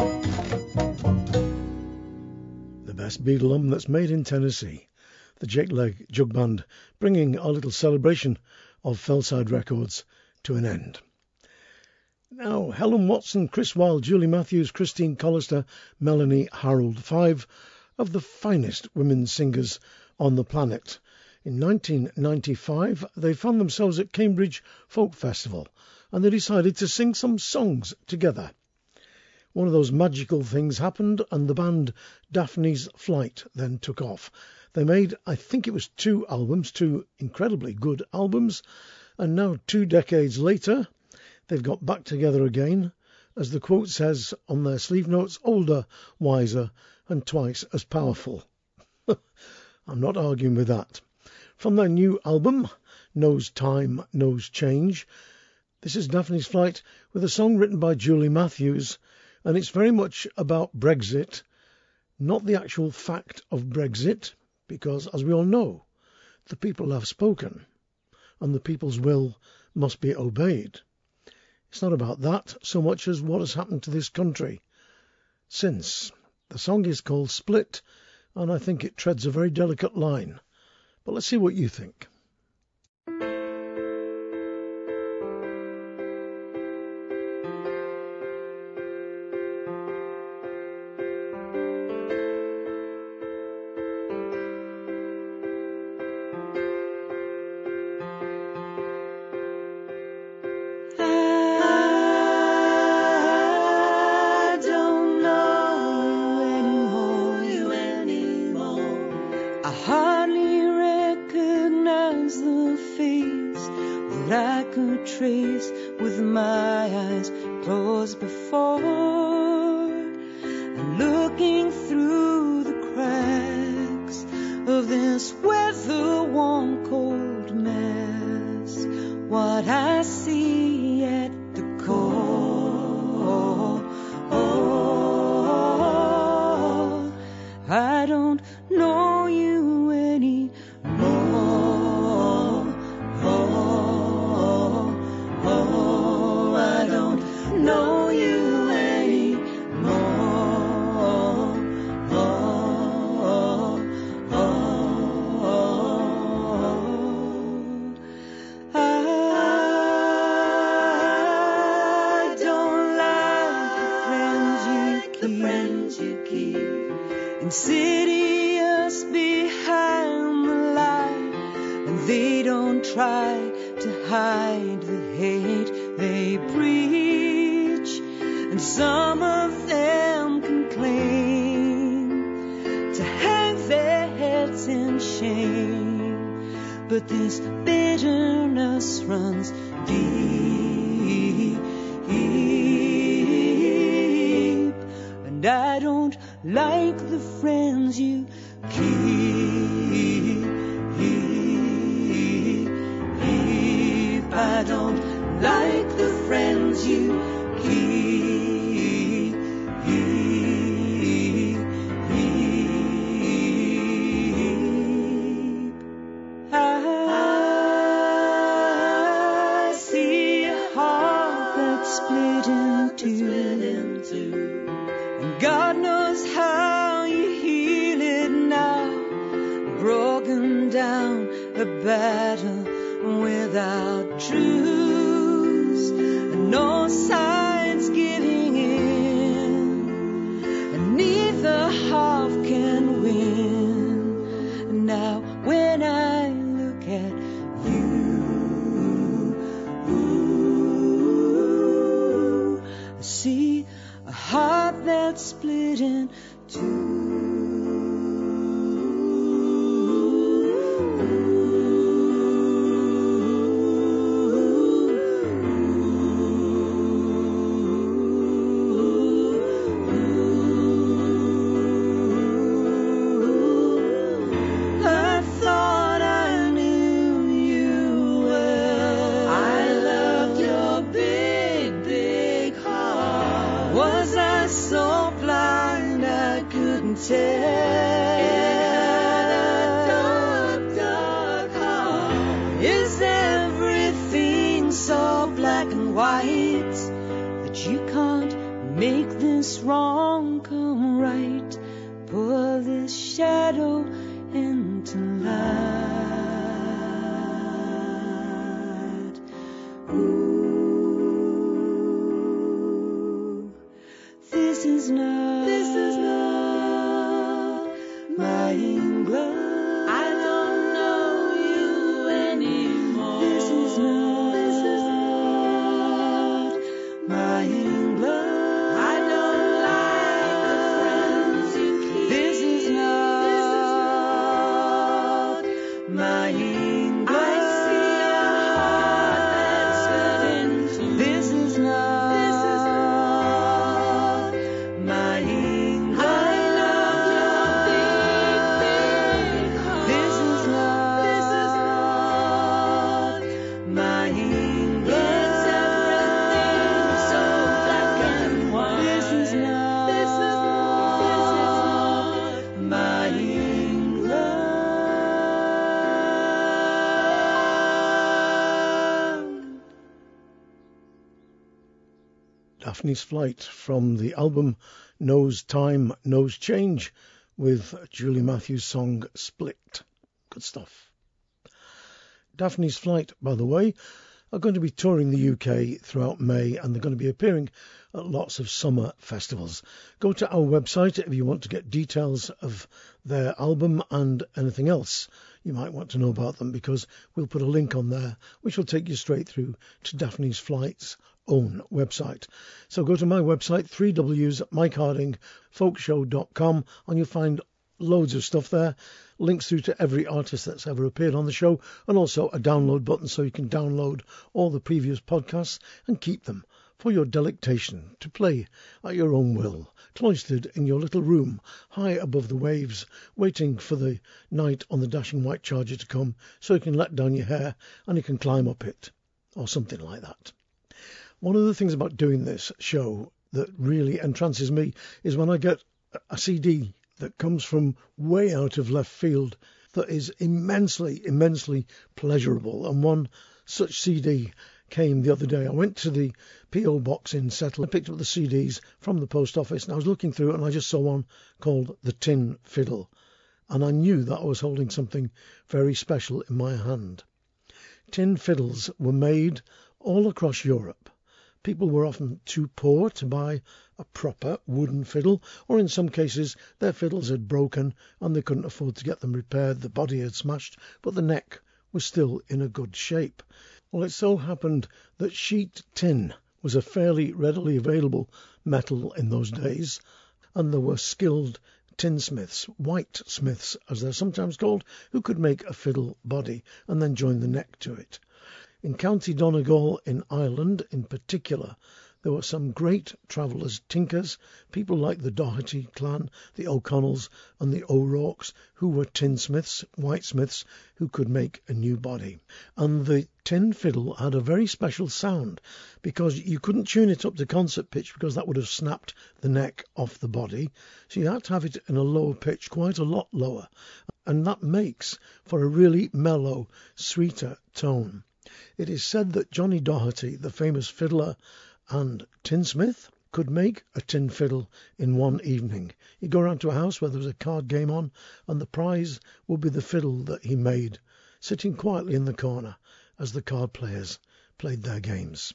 The best beadlum that's made in Tennessee. The Jake Leg Jug Band, bringing our little celebration of Fellside Records to an end. Now, Helen Watson, Chris Wilde, Julie Matthews, Christine Collister, Melanie Harold, five of the finest women singers on the planet. In nineteen ninety-five, they found themselves at Cambridge Folk Festival, and they decided to sing some songs together. One of those magical things happened, and the band Daphne's Flight then took off. They made, I think it was two albums, two incredibly good albums, and now two decades later, they've got back together again, as the quote says on their sleeve notes, older, wiser and twice as powerful. I'm not arguing with that. From their new album, Knows Time, Knows Change, this is Daphne's Flight with a song written by Julie Matthews, and it's very much about Brexit, not the actual fact of Brexit, because, as we all know, the people have spoken, and the people's will must be obeyed. It's not about that so much as what has happened to this country since. The song is called Split, and I think it treads a very delicate line. But let's see what you think. This is not Daphne's Flight from the album Knows Time, Knows Change with Julie Matthews' song Split. Good stuff. Daphne's Flight, by the way, are going to be touring the U K throughout May, and they're going to be appearing at lots of summer festivals. Go to our website if you want to get details of their album and anything else you might want to know about them, because we'll put a link on there which will take you straight through to Daphne's Flight's own website. So go to my website, three w's mike harding folk show dot com, and you'll find loads of stuff there, links through to every artist that's ever appeared on the show, and also a download button so you can download all the previous podcasts and keep them for your delectation to play at your own will, cloistered in your little room high above the waves, waiting for the night on the dashing white charger to come so you can let down your hair and you can climb up it, or something like that. One of the things about doing this show that really entrances me is when I get a C D that comes from way out of left field that is immensely, immensely pleasurable. And one such C D came the other day. I went to the P O box in Settle and picked up the C Ds from the post office, and I was looking through it and I just saw one called The Tin Fiddle, and I knew that I was holding something very special in my hand. Tin fiddles were made all across Europe. People were often too poor to buy a proper wooden fiddle, or in some cases their fiddles had broken and they couldn't afford to get them repaired. The body had smashed, but the neck was still in a good shape. Well, it so happened that sheet tin was a fairly readily available metal in those days, and there were skilled tinsmiths, white smiths as they're sometimes called, who could make a fiddle body and then join the neck to it. In County Donegal in Ireland in particular, there were some great travellers, tinkers, people like the Doherty clan, the O'Connells and the O'Rourkes, who were tinsmiths, whitesmiths, who could make a new body. And the tin fiddle had a very special sound, because you couldn't tune it up to concert pitch because that would have snapped the neck off the body. So you had to have it in a lower pitch, quite a lot lower. And that makes for a really mellow, sweeter tone. It is said that Johnny Doherty, the famous fiddler and tinsmith, could make a tin fiddle in one evening. He'd go round to a house where there was a card game on, and the prize would be the fiddle that he made, sitting quietly in the corner as the card players played their games.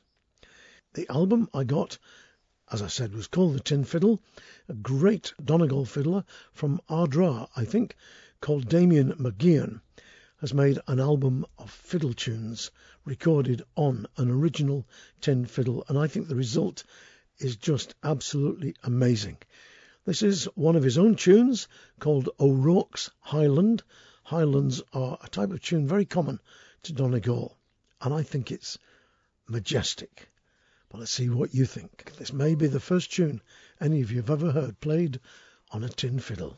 The album I got, as I said, was called The Tin Fiddle. A great Donegal fiddler from Ardra, I think, called Damien McGeehan, has made an album of fiddle tunes recorded on an original tin fiddle, and I think the result is just absolutely amazing. This is one of his own tunes called O'Rourke's Highland. Highlands are a type of tune very common to Donegal, and I think it's majestic. But let's see what you think. This may be the first tune any of you have ever heard played on a tin fiddle.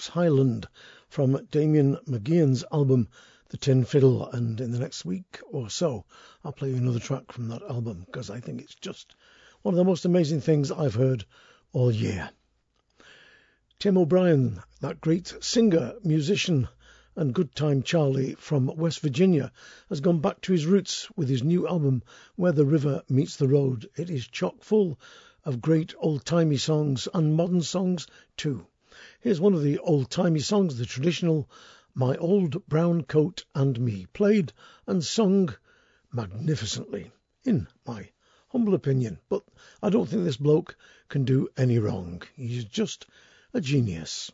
Fox Highland from Damien McGehan's album The Tin Fiddle, and in the next week or so I'll play you another track from that album because I think it's just one of the most amazing things I've heard all year. Tim O'Brien, that great singer, musician and good time Charlie from West Virginia, has gone back to his roots with his new album Where the River Meets the Road. It is chock full of great old-timey songs and modern songs too. Here's one of the old-timey songs, the traditional My Old Brown Coat and Me, played and sung magnificently, in my humble opinion. But I don't think this bloke can do any wrong. He's just a genius.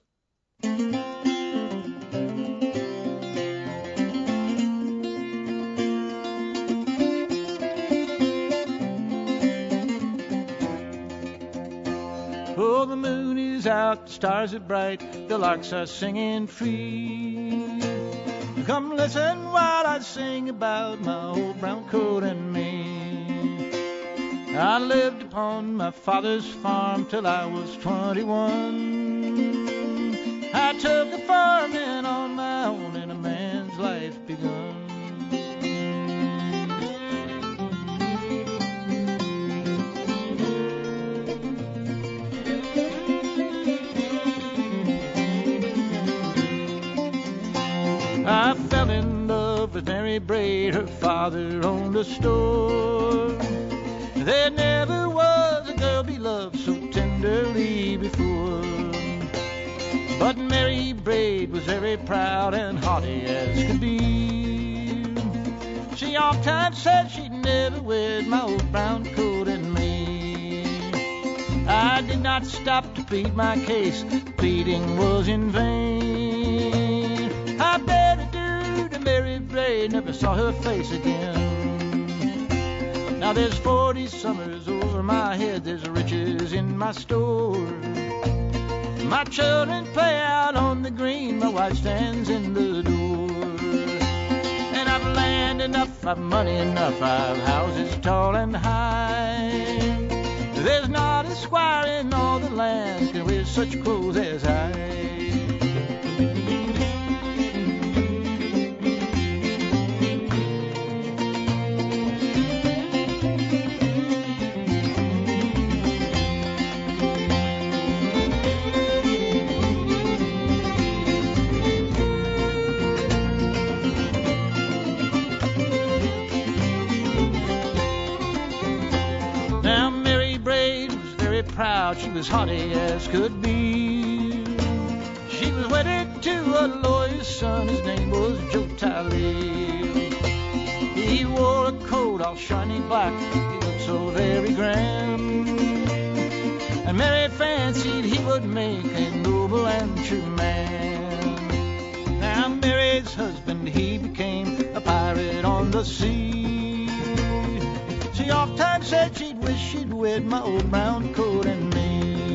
Oh, the moon is out, the stars are bright, the larks are singing free. Come listen while I sing about my old brown coat and me. I lived upon my father's farm till I was twenty-one. I took a farming on my own and a man's life begun. I fell in love with Mary Braid, her father owned a store. There never was a girl beloved so tenderly before. But Mary Braid was very proud and haughty as could be. She oft-times said she'd never wear my old brown coat and me. I did not stop to plead my case, pleading was in vain. I bet adieu to Mary Braid, never saw her face again. Now there's forty summers over my head, there's riches in my store. My children play out on the green, my wife stands in the door. And I've land enough, I've money enough, I've houses tall and high. There's not a squire in all the land can wear such clothes as I. Proud, she was haughty as could be. She was wedded to a lawyer's son, his name was Joe Talley. He wore a coat all shiny black, he looked so very grand. And Mary fancied he would make a noble and true man. Now Mary's husband, he became a pirate on the sea. She oft-times said she'd wish she'd wed my old brown coat and me.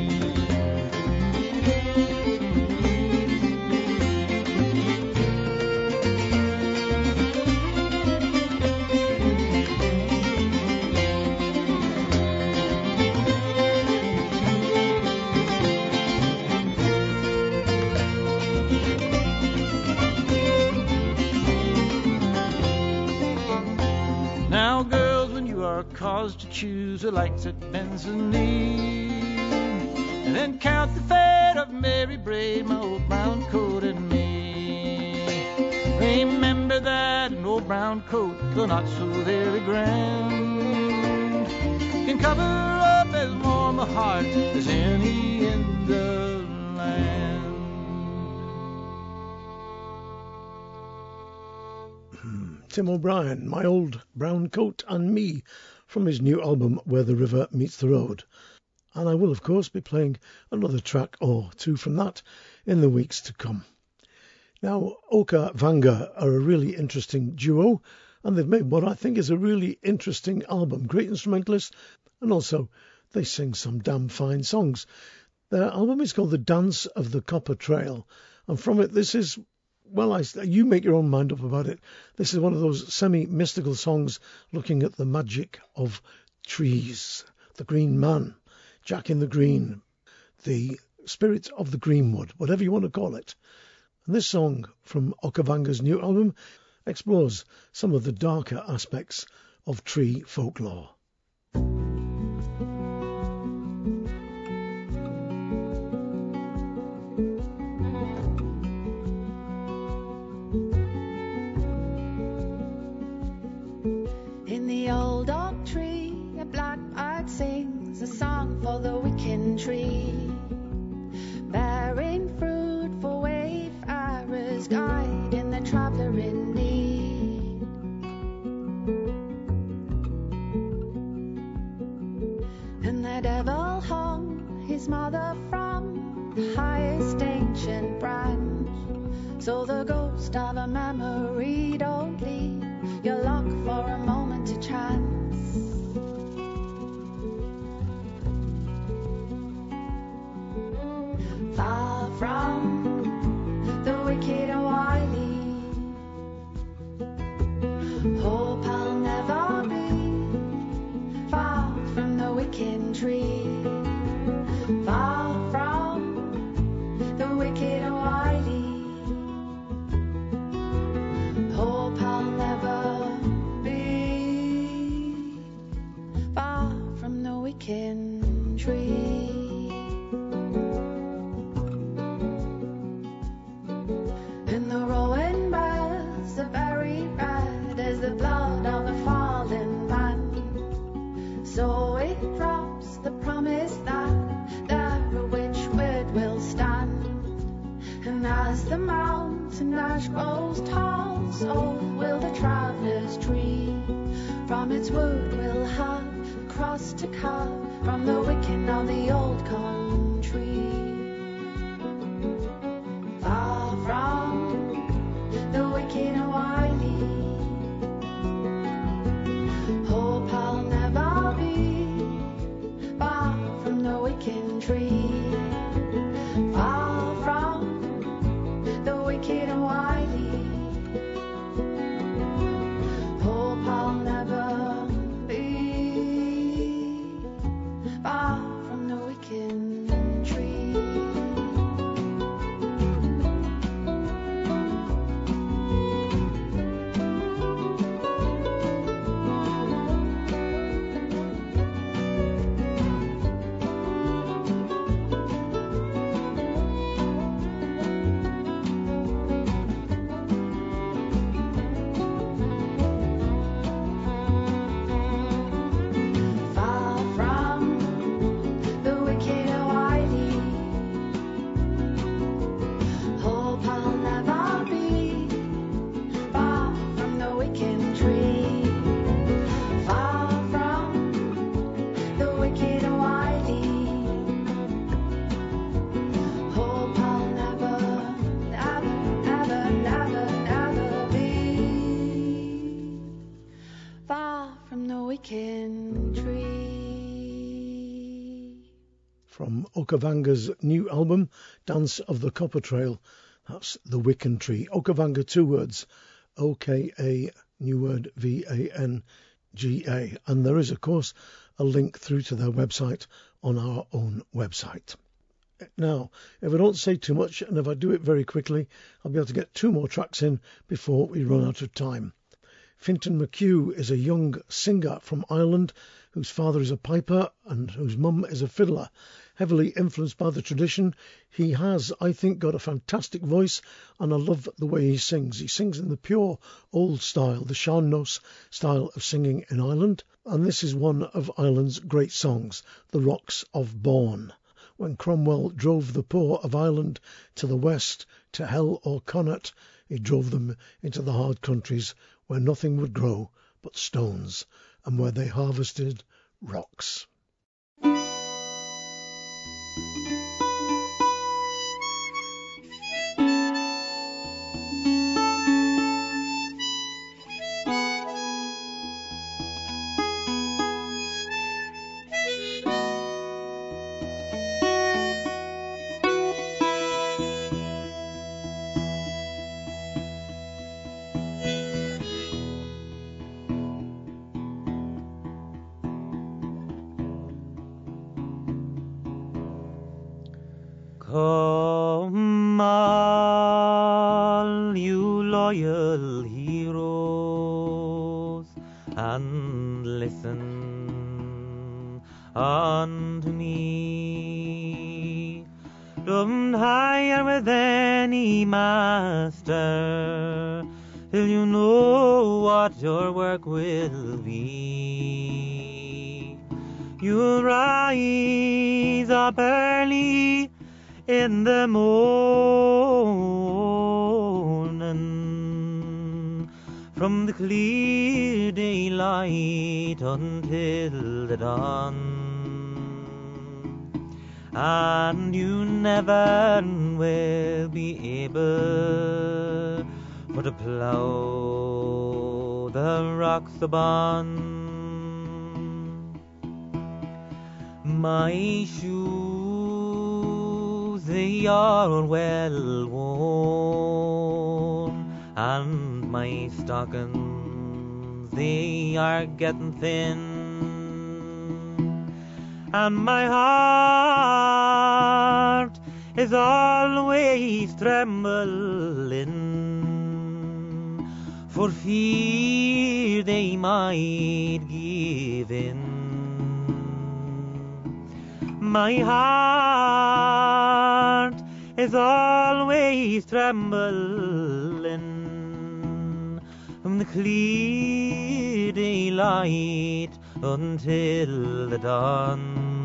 Now girls, when you are caused to choose the lights that bends the knee, and then count the fate of Mary Braid, my old brown coat and me. Remember that an old brown coat, though not so very grand, can cover up as warm a heart as any in the land. Tim O'Brien, My Old Brown Coat and Me, from his new album Where the River Meets the Road. And I will, of course, be playing another track or two from that in the weeks to come. Now, Oka Vanga are a really interesting duo, and they've made what I think is a really interesting album. Great instrumentalists, and also they sing some damn fine songs. Their album is called The Dance of the Copper Trail, and from it, this is, well, I, you make your own mind up about it. This is one of those semi-mystical songs looking at the magic of trees. The Green Man, Jack in the Green, the Spirit of the Greenwood, whatever you want to call it. And this song from Okavanga's new album explores some of the darker aspects of tree folklore. In the old oak tree, a blackbird sings a song for the wicken tree, bearing fruit for wayfarers, guiding the traveller in need. And the devil hung his mother from the highest ancient branch, so the ghost of a memory don't leave your luck for a moment to chance. Far from the wicked and wily, hope I'll never be far from the wicked tree. Far from the wicked and wily, hope I'll never be far from the wicked tree. And the rowan bells are very red as the blood of a fallen man, so it drops the promise that there a witchwood will stand. And as the mountain ash grows tall, so will the traveller's tree. From its wood will have a cross to carve from the wicken of the old country. Far from the wicked and wily, hope I'll never be far from the wicked tree. Far from the wicked and wily, hope I'll never be far from the wicked tree. Far from the wicked and wily, hope I'll never be far from the wicked tree. Far from the wicked and wily, hope I'll never, never, never, never, never be far from the wicked tree. From Okavanga's new album, Dance of the Copper Trail, that's The Wicken Tree. Okavanga, two words, O K A, new word, V A N G A. And there is, of course, a link through to their website on our own website. Now, if I don't say too much, and if I do it very quickly, I'll be able to get two more tracks in before we run out of time. Fintan McHugh is a young singer from Ireland whose father is a piper and whose mum is a fiddler. Heavily influenced by the tradition, he has, I think, got a fantastic voice, and I love the way he sings. He sings in the pure old style, the Sean Nos style of singing in Ireland, and this is one of Ireland's great songs, The Rocks of Bourne. When Cromwell drove the poor of Ireland to the west, to Hell or Connaught, he drove them into the hard countries where nothing would grow but stones, and where they harvested rocks. Come all you loyal heroes and listen unto me. Don't hire with any master till you know what your work will be. You'll rise up early in the morning, from the clear daylight until the dawn, and you never will be able for to plough the rocks upon. My shoes, they are well worn, and my stockings, they are getting thin, and my heart is always trembling, for fear they might give in. My heart is always trembling from the clear daylight until the dawn,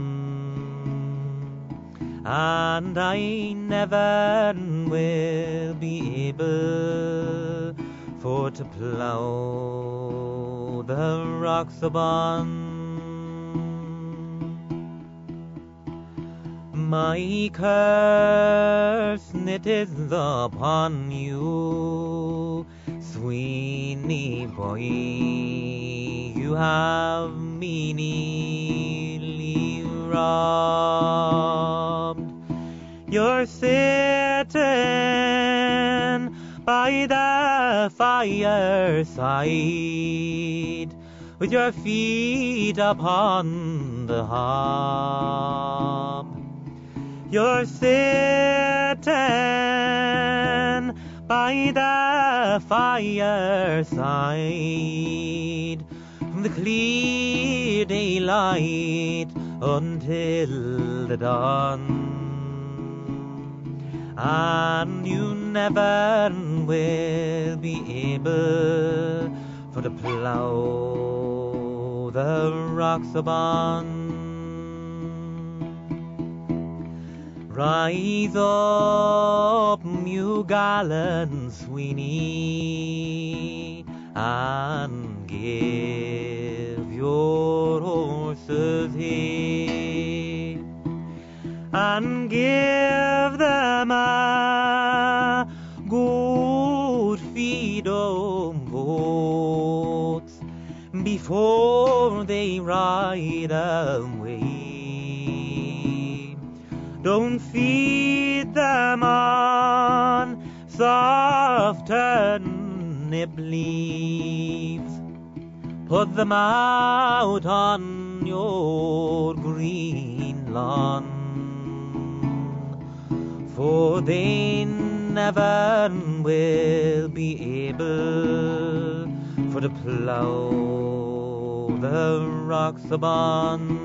and I never will be able for to plough the rocks upon. My curse it is upon you, Sweeney boy, you have me nearly robbed. You're sitting by the fireside with your feet upon the hob. You're sitting by the fireside from the clear daylight until the dawn, and you never will be able for to plough the rocks upon. Rise up, you gallant Sweeney, and give your horses hay, and give them a good feed on goats before they ride away. Don't feed them on soft turnip leaves, put them out on your green lawn, for they never will be able for to plough the rocks upon.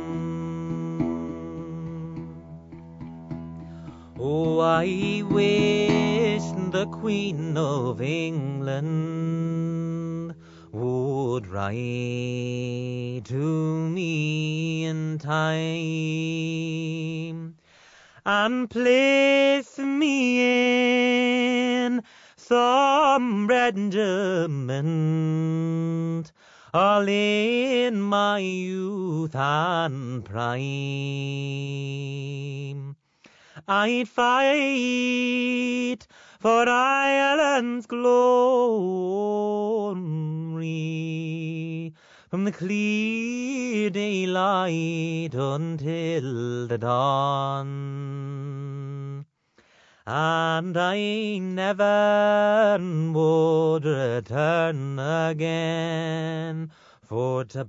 Oh, I wish the Queen of England would write to me in time and place me in some regiment, all in my youth and prime. I'd fight for Ireland's glory from the clear daylight until the dawn, and I never would return again for to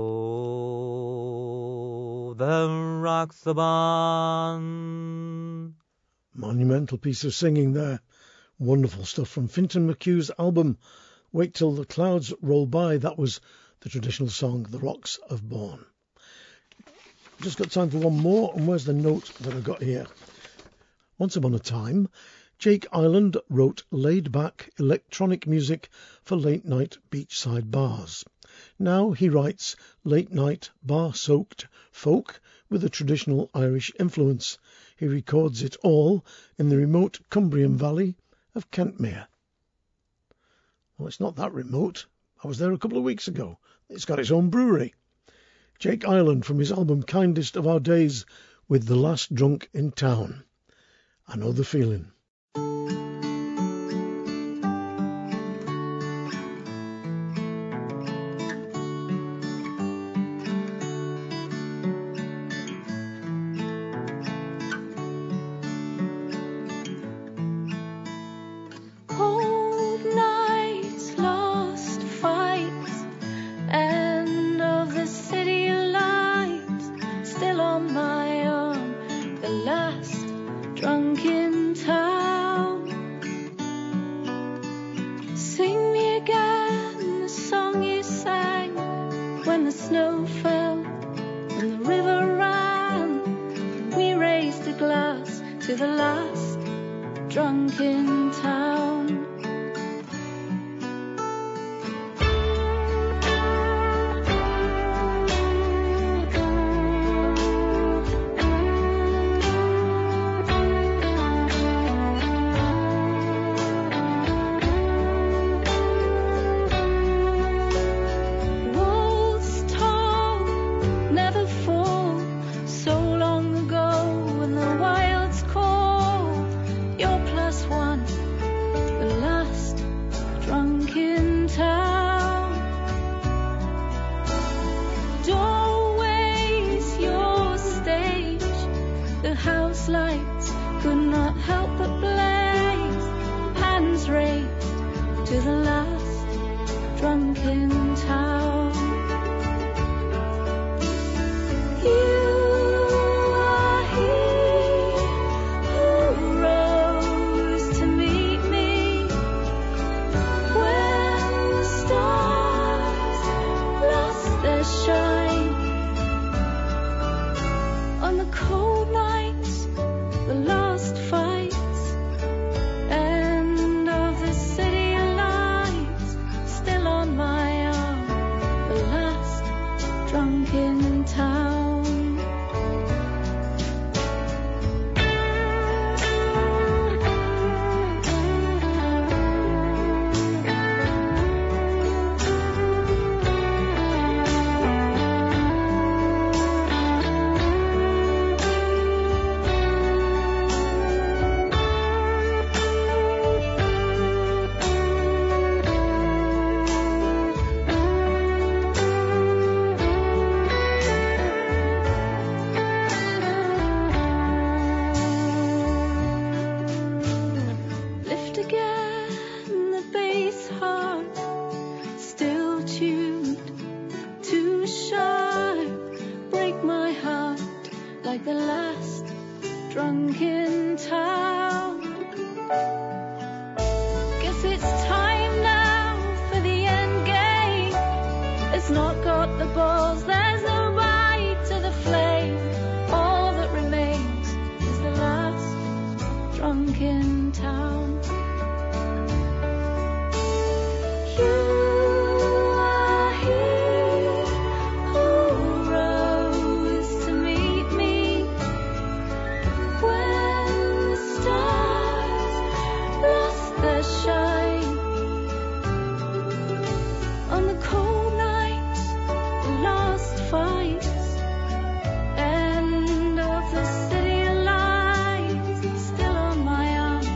plough the rocks upon. Monumental piece of singing there. Wonderful stuff from Fintan McHugh's album Wait Till the Clouds Roll By. That was the traditional song The Rocks Have Borne. Just got time for one more, and where's the note that I got here? Once upon a time, Jake Ireland wrote laid-back electronic music for late-night beachside bars. Now he writes late-night bar-soaked folk with a traditional Irish influence. He records it all in the remote Cumbrian valley of Kentmere. Well, it's not that remote. I was there a couple of weeks ago. It's got its own brewery. Jake Ireland from his album Kindest of Our Days with The Last Drunk in Town. I know the feeling. End of the city lights, still on my arm.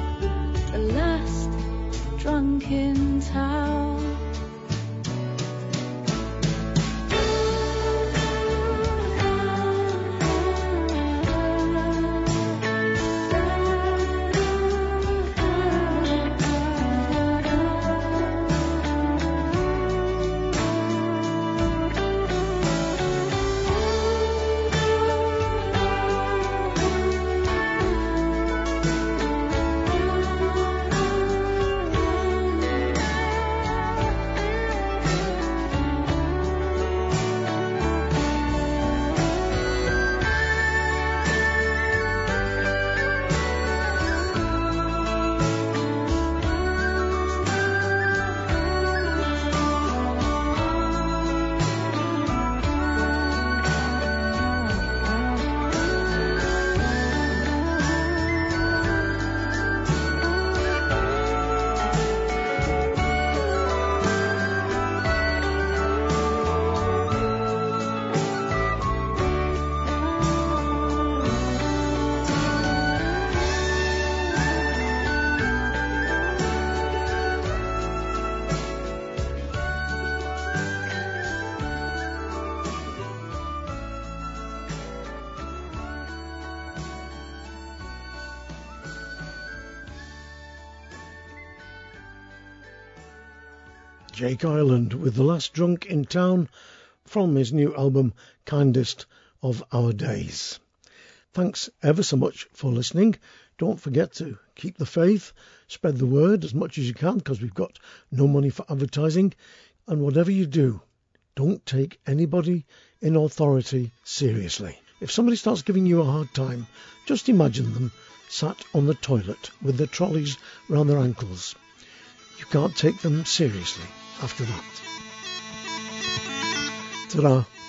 Jake Ireland with The Last Drunk in Town from his new album Kindest of Our Days. Thanks ever so much for listening. Don't forget to keep the faith, spread the word as much as you can, because we've got no money for advertising. And whatever you do, don't take anybody in authority seriously. If somebody starts giving you a hard time, just imagine them sat on the toilet with their trolleys round their ankles. You can't take them seriously after that. Ta-ra.